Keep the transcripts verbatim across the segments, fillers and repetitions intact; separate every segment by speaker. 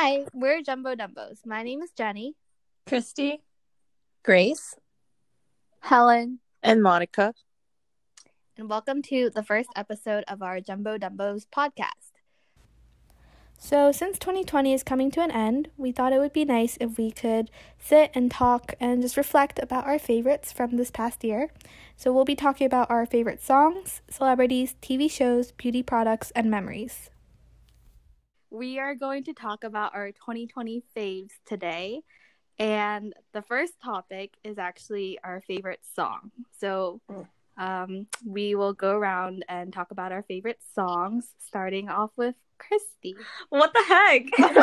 Speaker 1: Hi, we're Jumbo Dumbos. My name is Jenny.
Speaker 2: Christy.
Speaker 3: Grace.
Speaker 1: Helen.
Speaker 4: And Monica.
Speaker 1: And welcome to the first episode of our Jumbo Dumbos podcast. So, since twenty twenty is coming to an end, we thought it would be nice if we could sit and talk and just reflect about our favorites from this past year. So, we'll be talking about our favorite songs, celebrities, T V shows, beauty products, and memories. We are going to talk about our twenty twenty faves today. And the first topic is actually our favorite song. So, um, we will go around and talk about our favorite songs, starting off with Christy.
Speaker 2: What the heck?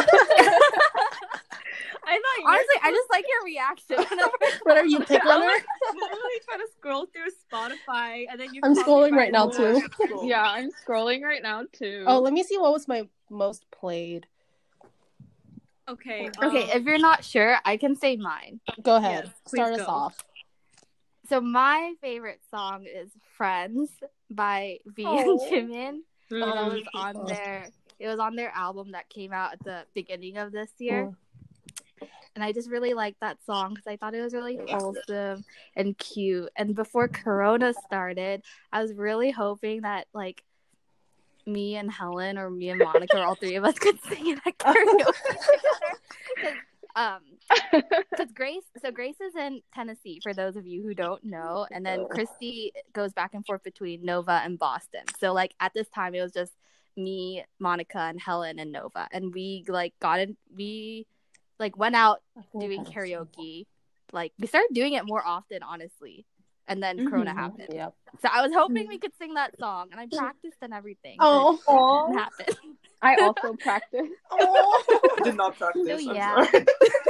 Speaker 2: I thought
Speaker 1: honestly, I just like your reaction.
Speaker 3: What are you, pick
Speaker 2: I'm
Speaker 3: runner?
Speaker 2: like, literally trying to scroll through Spotify, and then you.
Speaker 3: I'm
Speaker 2: caught me
Speaker 3: scrolling
Speaker 2: by
Speaker 3: right now
Speaker 2: the-
Speaker 3: too.
Speaker 5: Yeah, I'm scrolling right now too.
Speaker 3: Oh, let me see what was my most played.
Speaker 2: Okay.
Speaker 1: Okay,
Speaker 2: um,
Speaker 1: if you're not sure, I can say mine.
Speaker 3: Go ahead.
Speaker 2: Yes, please
Speaker 3: Start us
Speaker 2: go.
Speaker 3: off.
Speaker 1: So my favorite song is "Friends" by V and
Speaker 3: Oh.
Speaker 1: Jimin. It
Speaker 2: mm,
Speaker 1: was on their it was on their album that came out at the beginning of this year. And I just really liked that song because I thought it was really wholesome and cute. And before Corona started, I was really hoping that like me and Helen or me and Monica or all three of us could sing it at karaoke together. Um, because Grace, so Grace is in Tennessee for those of you who don't know, and then Christy goes back and forth between Nova and Boston. So like at this time, it was just me, Monica, and Helen and Nova, and we like got in, we like went out doing karaoke. Like we started doing it more often, honestly, and then
Speaker 2: Mhm.
Speaker 1: Corona happened.
Speaker 3: Yep.
Speaker 1: So I was hoping we could sing that song, and I practiced and everything.
Speaker 3: Oh.
Speaker 1: but it didn't happen.
Speaker 5: I also practiced.
Speaker 3: Oh.
Speaker 4: I did not practice.
Speaker 1: So,
Speaker 4: I'm
Speaker 1: yeah.
Speaker 4: sorry.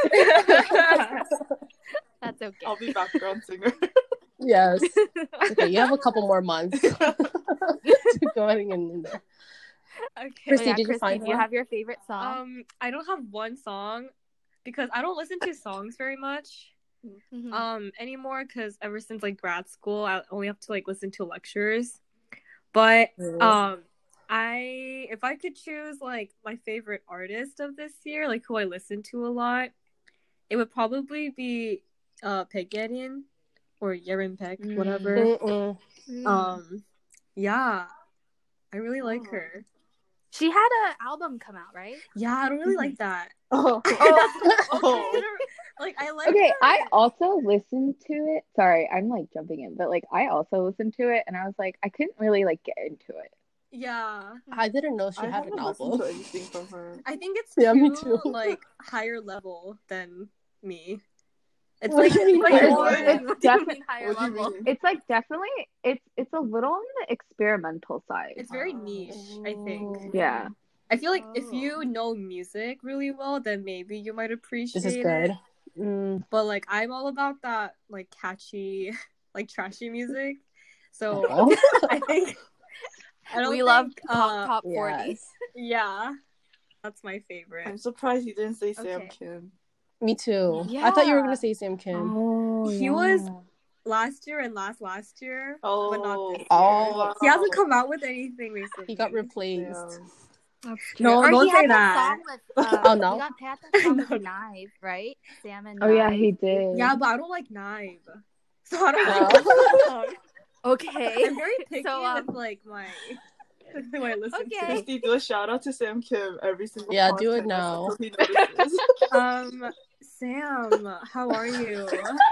Speaker 1: That's okay.
Speaker 4: I'll be background singer.
Speaker 3: Yes. Okay, you have a couple more months to go ahead and get in there.
Speaker 2: Okay.
Speaker 3: Christy,
Speaker 1: So, yeah,
Speaker 3: did you
Speaker 1: Christy,
Speaker 3: find
Speaker 1: do you
Speaker 3: one?
Speaker 1: have your favorite song?
Speaker 2: Um, I don't have one song because I don't listen to songs very much
Speaker 1: Mhm.
Speaker 2: um anymore. Because ever since like grad school, I only have to like listen to lectures. But um, I if I could choose like my favorite artist of this year, like who I listen to a lot, it would probably be uh Pegyerin or Yerin Peck,
Speaker 1: Mm.
Speaker 2: whatever.
Speaker 3: Mm-mm.
Speaker 1: Mm.
Speaker 2: Um, yeah, I really like
Speaker 1: Oh.
Speaker 2: her.
Speaker 1: She had an album come out, right?
Speaker 2: Yeah, I don't really like that.
Speaker 3: Oh.
Speaker 4: Oh.
Speaker 2: Okay, like I like.
Speaker 5: Okay,
Speaker 2: her.
Speaker 5: I also listened to it. Sorry, I'm like jumping in, but like I also listened to it, and I was like, I couldn't really like get into it.
Speaker 2: Yeah,
Speaker 3: I didn't know she
Speaker 4: I
Speaker 3: had
Speaker 4: haven't
Speaker 3: an
Speaker 4: listened
Speaker 3: album.
Speaker 4: to anything from her.
Speaker 2: I think it's
Speaker 3: Yeah,
Speaker 2: too,
Speaker 3: me too.
Speaker 2: like higher level than me. It's
Speaker 3: What
Speaker 2: like,
Speaker 3: do you mean
Speaker 2: like
Speaker 3: higher
Speaker 2: more-
Speaker 3: level?
Speaker 5: It's
Speaker 1: What do you
Speaker 5: def-
Speaker 1: mean higher
Speaker 4: What do you
Speaker 1: level?
Speaker 4: mean?
Speaker 5: It's like definitely it's it's a little on the experimental side.
Speaker 2: it's very niche. I think.
Speaker 5: Yeah.
Speaker 2: I feel like if
Speaker 1: Oh.
Speaker 2: you know music really well, then maybe you might appreciate
Speaker 3: This is
Speaker 2: it.
Speaker 3: good. Mm.
Speaker 2: But like I'm all about that like catchy, like trashy music. So
Speaker 3: Oh.
Speaker 2: I think I don't
Speaker 1: We
Speaker 2: think,
Speaker 1: love
Speaker 2: uh,
Speaker 1: top, top forty.
Speaker 3: Yes.
Speaker 2: Yeah, that's my favorite.
Speaker 4: I'm surprised you didn't say Sam
Speaker 1: Okay.
Speaker 4: Kim.
Speaker 3: Me too. I thought you were
Speaker 1: Yeah.
Speaker 3: gonna say Sam Kim.
Speaker 5: Oh,
Speaker 2: He was last year and last last year,
Speaker 4: Oh,
Speaker 2: but not this year.
Speaker 3: Oh.
Speaker 2: He hasn't come out with anything recently.
Speaker 3: He got replaced.
Speaker 4: Yeah.
Speaker 2: No,
Speaker 1: or
Speaker 2: don't
Speaker 1: he
Speaker 2: say
Speaker 1: had
Speaker 2: that.
Speaker 1: song with, um,
Speaker 3: Oh, no?
Speaker 1: He got he had that song
Speaker 2: No.
Speaker 1: with Knive, right? Sam and
Speaker 5: Oh yeah,
Speaker 1: Knive.
Speaker 5: he did.
Speaker 2: Yeah, but I don't like Knive, so I don't
Speaker 3: Oh.
Speaker 2: like that song.
Speaker 1: Okay.
Speaker 2: I'm very picky
Speaker 1: So, um,
Speaker 2: with like my who I listen
Speaker 1: Okay.
Speaker 4: Christy, do a shout out to Sam Kim every single
Speaker 3: Yeah, do it
Speaker 4: podcast
Speaker 3: now.
Speaker 4: until he notices.
Speaker 2: to. Um, Sam, how are you?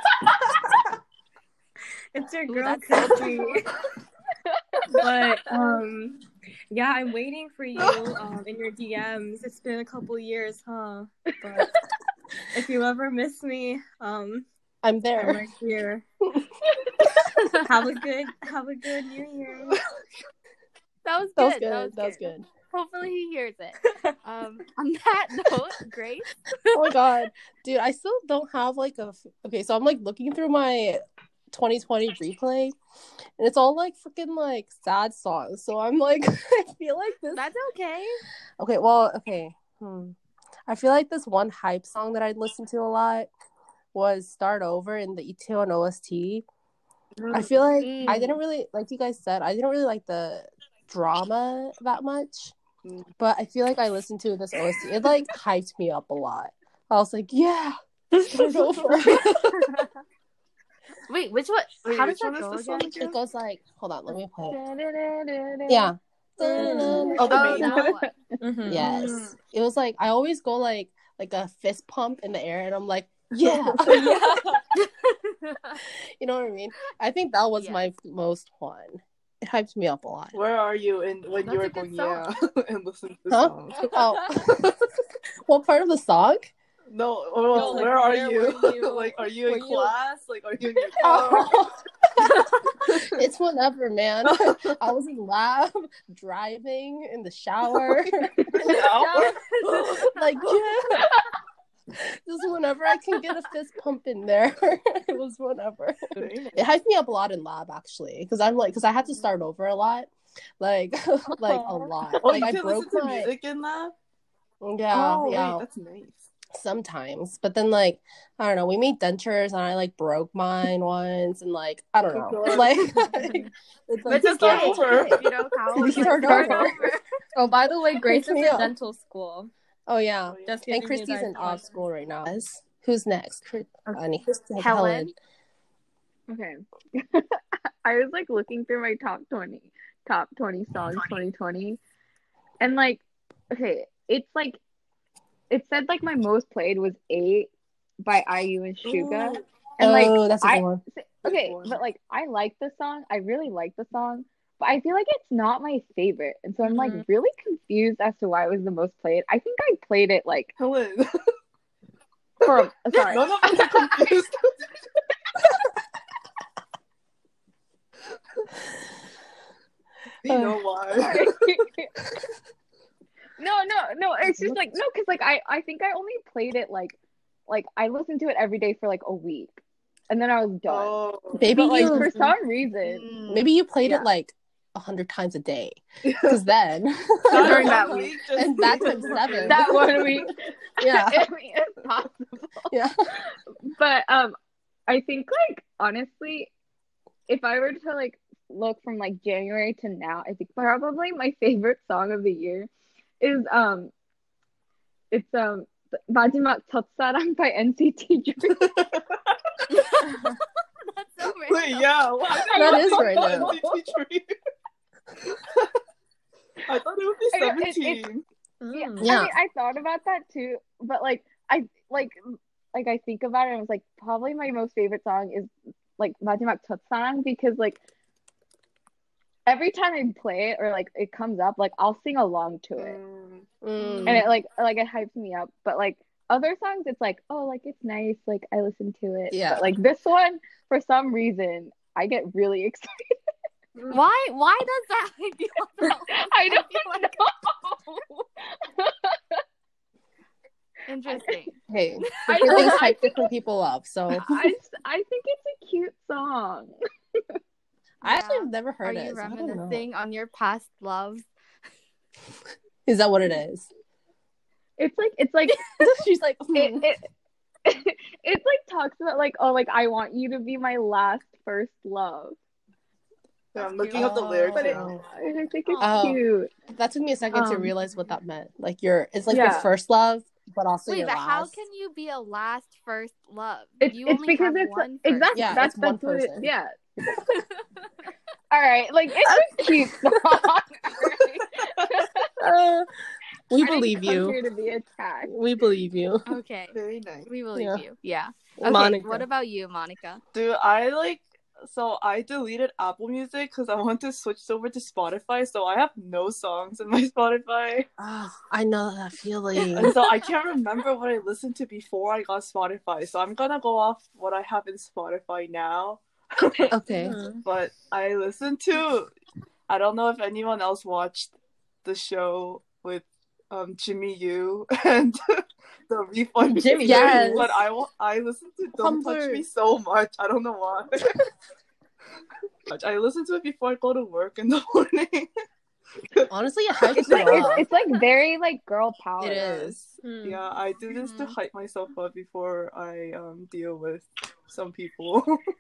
Speaker 2: It's your
Speaker 1: Ooh,
Speaker 2: girl,
Speaker 1: that's so
Speaker 2: Christy. But um, yeah, I'm waiting for you um in your D Ms. It's been a couple years, huh? But if you ever miss me, um,
Speaker 3: I'm
Speaker 2: I'm
Speaker 3: there.
Speaker 2: right here. Have a good, have a good New Year.
Speaker 1: That was good.
Speaker 3: That was good. That was good.
Speaker 1: Hopefully he hears it. Um, on that note, Grace.
Speaker 3: Oh my god, dude! I still don't have like a. f- Okay, so I'm like looking through my twenty twenty replay, and it's all like freaking like sad songs. So I'm like, I feel like this.
Speaker 1: That's okay.
Speaker 3: Okay, well, okay. Hmm. I feel like this one hype song that I'd listen to a lot was "Start Over" in the Itaewon O S T. I feel like I
Speaker 1: Mm.
Speaker 3: didn't really, like you guys said, I didn't really like the drama that much. but I feel like I listened to this O S T. It like hyped me up a lot. I was like, yeah, start over.
Speaker 1: Wait, which one?
Speaker 4: Wait,
Speaker 1: How does
Speaker 4: which
Speaker 1: that
Speaker 4: one
Speaker 1: go
Speaker 4: is the song
Speaker 1: again?
Speaker 4: again?
Speaker 3: It goes like, hold on, let me play it.
Speaker 5: Yeah.
Speaker 3: Yeah.
Speaker 4: Oh, the
Speaker 1: Oh,
Speaker 4: main
Speaker 1: that
Speaker 4: one.
Speaker 1: one.
Speaker 2: Mhm.
Speaker 3: Yes. It was like I always go like like a fist pump in the air, and I'm like, yeah.
Speaker 2: Yeah.
Speaker 3: You know what I mean? I think that was
Speaker 1: Yeah.
Speaker 3: my most one. It hyped me up a lot.
Speaker 4: Where are you in when
Speaker 1: That's
Speaker 4: you
Speaker 1: a
Speaker 4: were
Speaker 1: good
Speaker 4: going yeah and listening to the
Speaker 3: Huh?
Speaker 4: song?
Speaker 3: Oh, what part of the song?
Speaker 4: No, oh,
Speaker 2: No, like,
Speaker 4: where are
Speaker 2: where
Speaker 4: you?
Speaker 2: were you?
Speaker 4: Like, are you
Speaker 2: Were
Speaker 4: in
Speaker 2: you-
Speaker 4: class? Like, are you in your car?
Speaker 3: Oh. It's whenever, man. I was in lab, driving, in the shower. Like, yeah. Just whenever I can get a fist pump in there. It was whenever. It hyped me up a lot in lab, actually. Because I'm like, because I had to start over a lot. Like, like a lot.
Speaker 4: Oh,
Speaker 3: Like,
Speaker 4: you
Speaker 3: I
Speaker 4: can
Speaker 3: broke
Speaker 4: listen to
Speaker 3: my...
Speaker 4: music in that?
Speaker 3: Yeah,
Speaker 4: Oh,
Speaker 3: yeah.
Speaker 4: wait, that's nice.
Speaker 3: Sometimes, but then like I don't know, we made dentures and I like broke mine once, and like I don't know,
Speaker 4: Oh, God.
Speaker 3: like it's
Speaker 1: But
Speaker 3: like
Speaker 1: it's
Speaker 4: start
Speaker 1: okay.
Speaker 4: over.
Speaker 1: You know, Carol was like,
Speaker 3: Start
Speaker 1: start
Speaker 3: over.
Speaker 1: over.
Speaker 2: Oh, by the way, Grace is
Speaker 3: me
Speaker 2: in
Speaker 3: up.
Speaker 2: dental school.
Speaker 3: oh yeah,
Speaker 4: Oh, yeah.
Speaker 2: Just
Speaker 3: and
Speaker 2: giving you
Speaker 3: Christy's
Speaker 2: guys
Speaker 3: in off
Speaker 2: context.
Speaker 3: school right now. Who's next? Chris- I mean, Christy-
Speaker 1: Helen.
Speaker 5: Okay. I was like looking through my top twenty top twenty songs twenty twenty, and like, okay, it's like it said like my most played was eight by I U and Suga.
Speaker 4: Ooh.
Speaker 5: And like
Speaker 3: oh, that's a
Speaker 5: I
Speaker 3: good one.
Speaker 5: okay,
Speaker 4: Good one.
Speaker 5: but like I like the song. I really like the song, but I feel like it's not my favorite. And so I'm like
Speaker 2: Mhm.
Speaker 5: really confused as to why it was the most played. I think I played it like
Speaker 4: Helen.
Speaker 5: for sorry.
Speaker 4: None of us are confused. You know why?
Speaker 5: Sorry. No, no, no. It's just like no, because like I, I think I only played it like, like I listened to it every day for like a week, and then I was done.
Speaker 4: Oh.
Speaker 3: Maybe
Speaker 5: But like
Speaker 3: you,
Speaker 5: for some reason,
Speaker 3: maybe you played
Speaker 5: Yeah.
Speaker 3: it like a hundred times a day, because then
Speaker 4: Not
Speaker 1: During
Speaker 4: one
Speaker 1: that
Speaker 4: week, just
Speaker 3: and that
Speaker 4: three
Speaker 3: times
Speaker 4: times
Speaker 3: seven.
Speaker 5: that one week,
Speaker 3: yeah,
Speaker 5: I mean, it's possible.
Speaker 3: yeah.
Speaker 5: But um, I think like honestly, if I were to like look from like January to now, I think probably my favorite song of the year is um, it's um, 마지막 첫사랑 by N C T Dream.
Speaker 1: That's so
Speaker 4: Wait,
Speaker 1: random.
Speaker 4: yeah. Why did
Speaker 3: That
Speaker 4: I
Speaker 3: is
Speaker 4: think
Speaker 3: right
Speaker 4: about
Speaker 3: now.
Speaker 4: N C T Dream? I thought it would be
Speaker 5: I know, it- it-
Speaker 4: seventeen.
Speaker 5: Yeah,
Speaker 2: Mm.
Speaker 3: Yeah.
Speaker 5: I mean, I thought about that too, but like, I like, like I think about it, and I was like, probably my most favorite song is like 마지막 첫사랑 because like every time I play it or like it comes up, like I'll sing along to it,
Speaker 4: Mm.
Speaker 3: Mm.
Speaker 5: and it like like it hypes me up. But like other songs, it's like, oh, like it's nice, like I listen to it.
Speaker 3: Yeah.
Speaker 5: But like this one, for some reason, I get really excited.
Speaker 1: Why? Why does that make you feel
Speaker 5: I don't
Speaker 1: feel like-
Speaker 5: know.
Speaker 1: Interesting.
Speaker 3: Hey,
Speaker 5: I
Speaker 3: different things
Speaker 5: don't- I
Speaker 3: hype different people up. So
Speaker 5: I just- I think it's a cute song.
Speaker 3: I actually
Speaker 1: Yeah.
Speaker 3: have never
Speaker 1: Are
Speaker 3: heard
Speaker 1: you
Speaker 3: it. So I don't know.
Speaker 1: reminiscing on your past loves?
Speaker 3: Is that what it is?
Speaker 5: It's like it's like
Speaker 3: She's like, hmm.
Speaker 5: it, it it's like talks about like, oh, like I want you to be my last first love.
Speaker 4: Yeah, I'm looking up the
Speaker 3: Oh.
Speaker 4: lyrics
Speaker 5: But it,
Speaker 4: now.
Speaker 5: I think it's
Speaker 3: Oh.
Speaker 5: cute.
Speaker 3: That took me a second to
Speaker 5: Um,
Speaker 3: realize what that meant. Like your, it's like your
Speaker 5: Yeah.
Speaker 3: first love, but also
Speaker 1: Wait,
Speaker 3: your
Speaker 1: but
Speaker 3: last.
Speaker 1: how can you be a last first love?
Speaker 5: It's
Speaker 1: you
Speaker 5: it's
Speaker 1: only
Speaker 5: because
Speaker 1: have
Speaker 5: it's
Speaker 1: one first.
Speaker 5: exactly
Speaker 3: Yeah,
Speaker 5: that's
Speaker 3: it's one
Speaker 5: that's what it,
Speaker 3: person.
Speaker 5: yeah. All right, like it's a cute song. All right?
Speaker 3: Uh, we
Speaker 5: I didn't
Speaker 3: believe
Speaker 5: come
Speaker 3: you.
Speaker 5: here to be attacked.
Speaker 3: We believe you.
Speaker 1: Okay,
Speaker 4: Very nice.
Speaker 1: we believe
Speaker 3: Yeah.
Speaker 1: you. Yeah. Okay.
Speaker 3: Monica.
Speaker 1: What about you, Monica?
Speaker 4: Dude, I like so I deleted Apple Music because I want to switch over to Spotify, so I have no songs in my Spotify.
Speaker 3: Oh, I know that feeling.
Speaker 4: And so I can't remember what I listened to before I got Spotify. So I'm gonna go off what I have in Spotify now.
Speaker 3: Okay.
Speaker 4: But I listened to I don't know if anyone else watched the show with um Jimmy Yu and the refund
Speaker 3: Jimmy,
Speaker 4: music,
Speaker 3: yes.
Speaker 4: but I wa- I listened to Don't Touch
Speaker 3: Humbler.
Speaker 4: Me so much. I don't know why. I listen to it before I go to work in the morning.
Speaker 3: Honestly, it hypes
Speaker 5: It's
Speaker 3: you
Speaker 5: like it's,
Speaker 3: up.
Speaker 5: it's like very like girl power.
Speaker 3: It is.
Speaker 2: Hmm.
Speaker 4: Yeah, I do this to
Speaker 1: Mhm.
Speaker 4: hype myself up before I um deal with some people.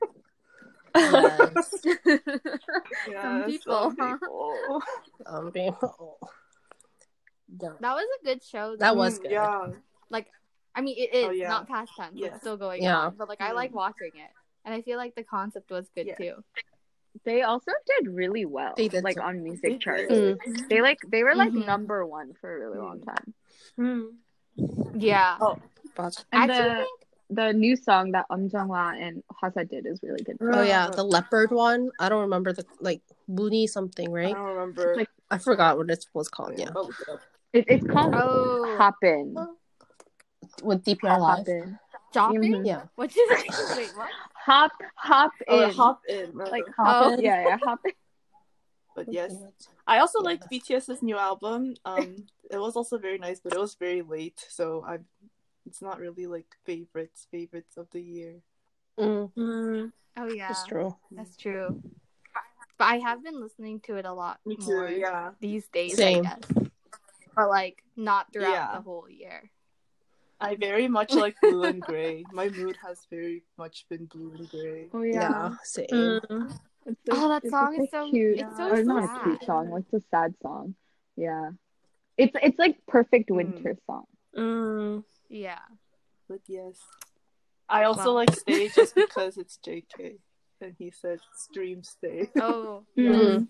Speaker 3: Yes.
Speaker 4: Yeah,
Speaker 1: Some people, huh?
Speaker 4: people.
Speaker 3: Um, being- oh. Yeah.
Speaker 1: That was a good show. Though.
Speaker 3: That was
Speaker 4: Mm,
Speaker 3: good.
Speaker 4: Yeah.
Speaker 1: Like, I mean, it is
Speaker 4: Oh, yeah.
Speaker 1: not past tense.
Speaker 4: Yes.
Speaker 1: It's still going
Speaker 3: Yeah.
Speaker 1: on. But like, I
Speaker 4: Mm.
Speaker 1: like watching it, and I feel like the concept was good
Speaker 4: Yeah.
Speaker 1: too.
Speaker 5: They also did really well,
Speaker 3: They did
Speaker 5: like
Speaker 3: too.
Speaker 5: on
Speaker 4: They
Speaker 5: music charts.
Speaker 4: did.
Speaker 3: Mm.
Speaker 5: They like they were like
Speaker 1: Mhm.
Speaker 5: number one for a really long
Speaker 4: Mm.
Speaker 5: time.
Speaker 2: Hmm.
Speaker 1: Yeah.
Speaker 4: Oh,
Speaker 3: But-
Speaker 1: I
Speaker 5: And
Speaker 1: actually
Speaker 5: the
Speaker 1: think
Speaker 5: the new song that Um Jung-hwa and Hwasa did is really good too.
Speaker 3: Oh yeah, the leopard one. I don't remember the like Mooney something,
Speaker 4: I
Speaker 3: right?
Speaker 4: don't remember.
Speaker 5: Like
Speaker 3: I forgot what it was
Speaker 4: Oh,
Speaker 3: called.
Speaker 4: yeah.
Speaker 3: Yeah,
Speaker 4: I'll look it up.
Speaker 5: it, it's called
Speaker 1: oh
Speaker 5: Hoppin.
Speaker 3: with D P R Live.
Speaker 5: Hoppin.
Speaker 1: Jopping.
Speaker 5: Mhm.
Speaker 3: Yeah.
Speaker 1: What is it? Wait, what?
Speaker 5: Hop hop
Speaker 4: Oh,
Speaker 5: in.
Speaker 4: hop in.
Speaker 5: Like
Speaker 1: Oh.
Speaker 5: hop yeah, yeah, hop in.
Speaker 4: But yes, I also
Speaker 3: Yeah.
Speaker 4: liked B T S's new album. Um, it was also very nice, but it was very late, so I, it's not really like favorites, favorites of the year.
Speaker 3: Mm,
Speaker 2: Hmm.
Speaker 1: Oh yeah,
Speaker 3: that's true.
Speaker 1: that's true. But I have been listening to it a lot
Speaker 4: Me too.
Speaker 1: more
Speaker 4: Yeah.
Speaker 1: these days,
Speaker 3: Same.
Speaker 1: I guess. But like, not throughout
Speaker 4: Yeah.
Speaker 1: the whole year.
Speaker 4: I very much like Blue and Gray. My mood has very much been Blue and Gray.
Speaker 5: Oh
Speaker 3: Yeah,
Speaker 5: yeah.
Speaker 3: same.
Speaker 2: Hmm.
Speaker 5: It's
Speaker 1: Oh, that
Speaker 5: it's
Speaker 1: song
Speaker 5: such
Speaker 1: is
Speaker 5: a
Speaker 1: so-
Speaker 5: cute,
Speaker 1: it's so
Speaker 5: or not a
Speaker 1: sad.
Speaker 5: cute song, like it's a sad song. Yeah. It's it's like perfect
Speaker 4: Mm.
Speaker 5: winter song.
Speaker 2: Hmm.
Speaker 1: Yeah.
Speaker 4: But yes, I also
Speaker 1: Wow.
Speaker 4: like Stay just because it's J K, and he said stream Stay.
Speaker 1: Oh,
Speaker 5: Mhm.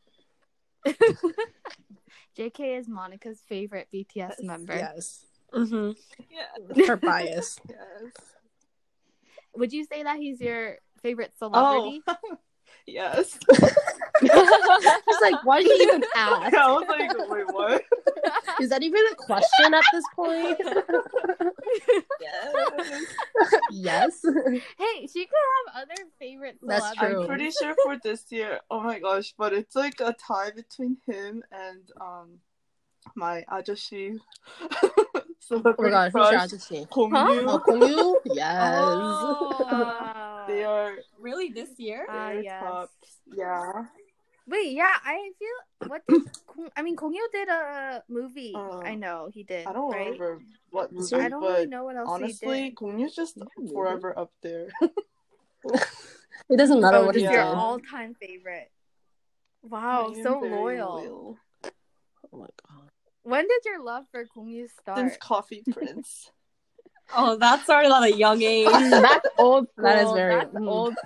Speaker 1: J K is Monica's favorite B T S member.
Speaker 3: Yes,
Speaker 2: Hmm.
Speaker 4: Yeah.
Speaker 3: her bias.
Speaker 4: Yes.
Speaker 1: Would you say that he's your favorite
Speaker 4: Oh.
Speaker 1: celebrity?
Speaker 4: Yes.
Speaker 3: She's like, why do you even ask?
Speaker 4: I was like, wait, what?
Speaker 3: Is that even a question at this point?
Speaker 4: Yes.
Speaker 3: Yes.
Speaker 1: Hey, she could have other favorite
Speaker 3: That's
Speaker 1: celebrities.
Speaker 3: true.
Speaker 4: I'm pretty sure for this year. Oh my gosh, but it's like a tie between him and um my ajashi.
Speaker 3: Oh my god, who's your auntie?
Speaker 4: Kongyu.
Speaker 3: Oh, Kongyu? Yes.
Speaker 1: Oh.
Speaker 4: They are
Speaker 2: Really, this year?
Speaker 1: Ah,
Speaker 4: their
Speaker 1: yes.
Speaker 4: tops. Yeah.
Speaker 1: Wait, yeah, I feel what did Kong, I mean Kongyu did a movie.
Speaker 4: Uh,
Speaker 1: I know he did.
Speaker 4: I don't
Speaker 1: right?
Speaker 4: remember what movie,
Speaker 1: I don't
Speaker 4: but
Speaker 1: really know what else
Speaker 4: honestly,
Speaker 1: he did.
Speaker 4: Kongyu's just
Speaker 5: Yeah,
Speaker 4: forever up there.
Speaker 3: It doesn't matter
Speaker 1: Oh,
Speaker 3: what
Speaker 1: just
Speaker 3: he
Speaker 1: your
Speaker 3: did.
Speaker 1: all-time favorite. Wow,
Speaker 4: I am
Speaker 1: so
Speaker 4: very
Speaker 1: loyal.
Speaker 3: Oh my god.
Speaker 1: When did your love for Kongyu start?
Speaker 4: Since Coffee Prince.
Speaker 2: Oh, that started at a young age.
Speaker 5: That's old school.
Speaker 3: That is very-
Speaker 5: That's
Speaker 3: mm.
Speaker 5: old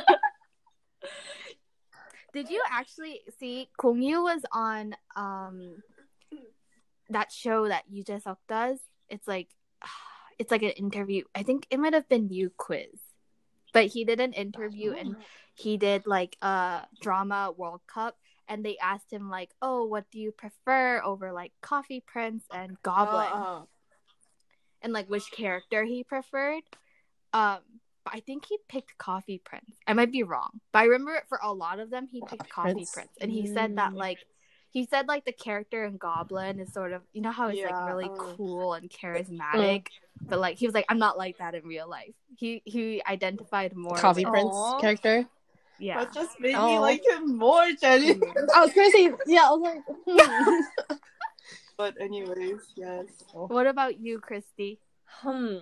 Speaker 1: Did you actually see Kongyu was on um that show that Yu Jae-seok does? It's like it's like an interview. I think it might have been You Quiz. But he did an interview and he did like a drama World Cup and they asked him like, "Oh, what do you prefer over like Coffee Prince and Goblin?"
Speaker 4: Uh,
Speaker 1: and like which character he preferred. Um But I think he picked Coffee Prince. I might be wrong. But I remember for a lot of them, he picked
Speaker 3: Coffee
Speaker 1: Coffee
Speaker 3: Prince.
Speaker 1: Prince. And he said that,
Speaker 5: Mm.
Speaker 1: like, he said, like, the character in Goblin is sort of, you know how it's,
Speaker 4: Yeah,
Speaker 1: like, really
Speaker 4: uh.
Speaker 1: cool and charismatic? But, like, he was like, I'm not like that in real life. He he identified more
Speaker 3: Coffee
Speaker 1: with,
Speaker 3: Prince
Speaker 2: Aw.
Speaker 3: character.
Speaker 1: yeah.
Speaker 4: That just made me
Speaker 3: Oh.
Speaker 4: like him more, Jenny.
Speaker 3: I was gonna say, yeah, I was like, hmm.
Speaker 4: But anyways, yes.
Speaker 1: What about you, Christy?
Speaker 2: Hmm.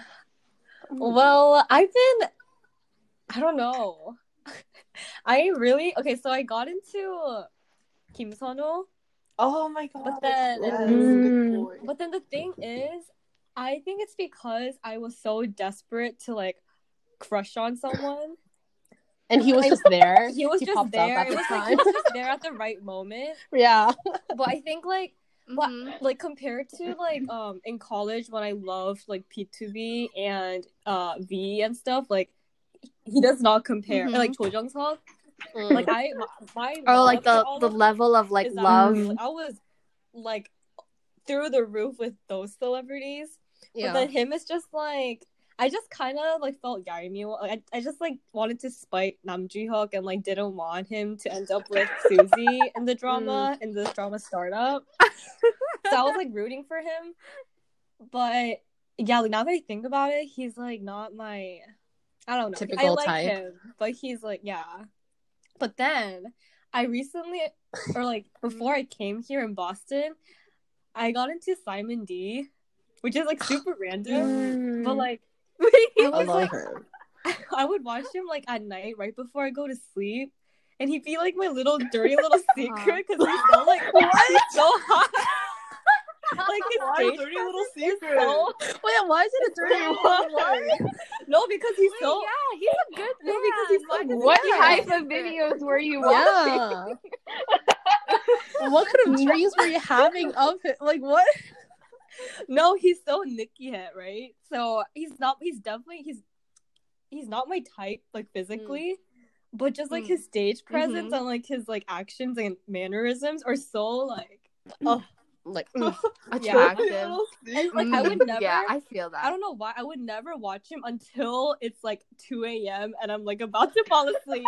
Speaker 2: Well, I've been. I don't know. I really okay. So I got into Kim Sonu,
Speaker 4: Oh my god.
Speaker 2: But then-
Speaker 4: yes,
Speaker 5: Mm.
Speaker 4: good boy.
Speaker 2: but then the thing is, I think it's because I was so desperate to like crush on someone.
Speaker 3: And he was just there.
Speaker 2: He was just
Speaker 3: popped up
Speaker 2: there.
Speaker 3: at
Speaker 2: It
Speaker 3: the
Speaker 2: was like
Speaker 3: time.
Speaker 2: he was just there at the right moment.
Speaker 3: Yeah.
Speaker 2: But I think like what
Speaker 1: Mhm.
Speaker 2: like compared to like um in college when I loved like P two B and uh V and stuff, like he does not compare.
Speaker 1: Mhm.
Speaker 2: Like Cho Jung Seok,
Speaker 3: Mm.
Speaker 2: like I my, my
Speaker 1: Oh, like
Speaker 2: love for
Speaker 1: the,
Speaker 2: all
Speaker 1: the
Speaker 2: of them
Speaker 1: level of, like,
Speaker 2: is that,
Speaker 1: love.
Speaker 2: like, I was like through the roof with those celebrities.
Speaker 3: yeah.
Speaker 2: But then him is just like I just kind of like felt 얄미워. Like I, I just like wanted to spite Nam Ji-hyuk and like didn't want him to end up with Suzy in the drama in this drama startup. So I was like rooting for him. But yeah, like now that I think about it, he's like not my I don't know. I
Speaker 3: Typical
Speaker 2: like
Speaker 3: type.
Speaker 2: him, but he's like yeah. But then I recently or like before I came here in Boston, I got into Simon D, which is like super random. But like I
Speaker 3: I
Speaker 2: was
Speaker 3: love
Speaker 2: like
Speaker 3: her.
Speaker 2: I would watch him like at night right before I go to sleep, and he'd be like my little dirty little secret because he's so like he's so hot. Like his
Speaker 4: Why
Speaker 2: stage
Speaker 4: dirty little
Speaker 2: presence is
Speaker 4: secret?
Speaker 2: so-
Speaker 3: Wait, why is it a dirty
Speaker 2: Why? No, because he's
Speaker 1: Wait,
Speaker 2: so
Speaker 1: yeah, he's a good
Speaker 2: No,
Speaker 1: man.
Speaker 2: because he's
Speaker 1: Why
Speaker 2: so-
Speaker 1: does he
Speaker 5: What
Speaker 1: have
Speaker 5: type
Speaker 1: a
Speaker 5: of
Speaker 1: secret?
Speaker 5: videos were you watching?
Speaker 3: Yeah. What kind of dreams were you having of it? Like what?
Speaker 2: No, he's so Nikki hit, right? So he's not. He's definitely he's he's not my type, like physically, but just like
Speaker 1: Mm.
Speaker 2: his stage presence
Speaker 1: Mhm.
Speaker 2: and like his like actions and mannerisms are so like oh
Speaker 3: Like mm.
Speaker 1: Attractive.
Speaker 4: Little
Speaker 2: And, like,
Speaker 1: Mm,
Speaker 2: I would never.
Speaker 1: Yeah, I feel that.
Speaker 2: I don't know why I would never watch him until it's like two a.m. and I'm like about to fall asleep.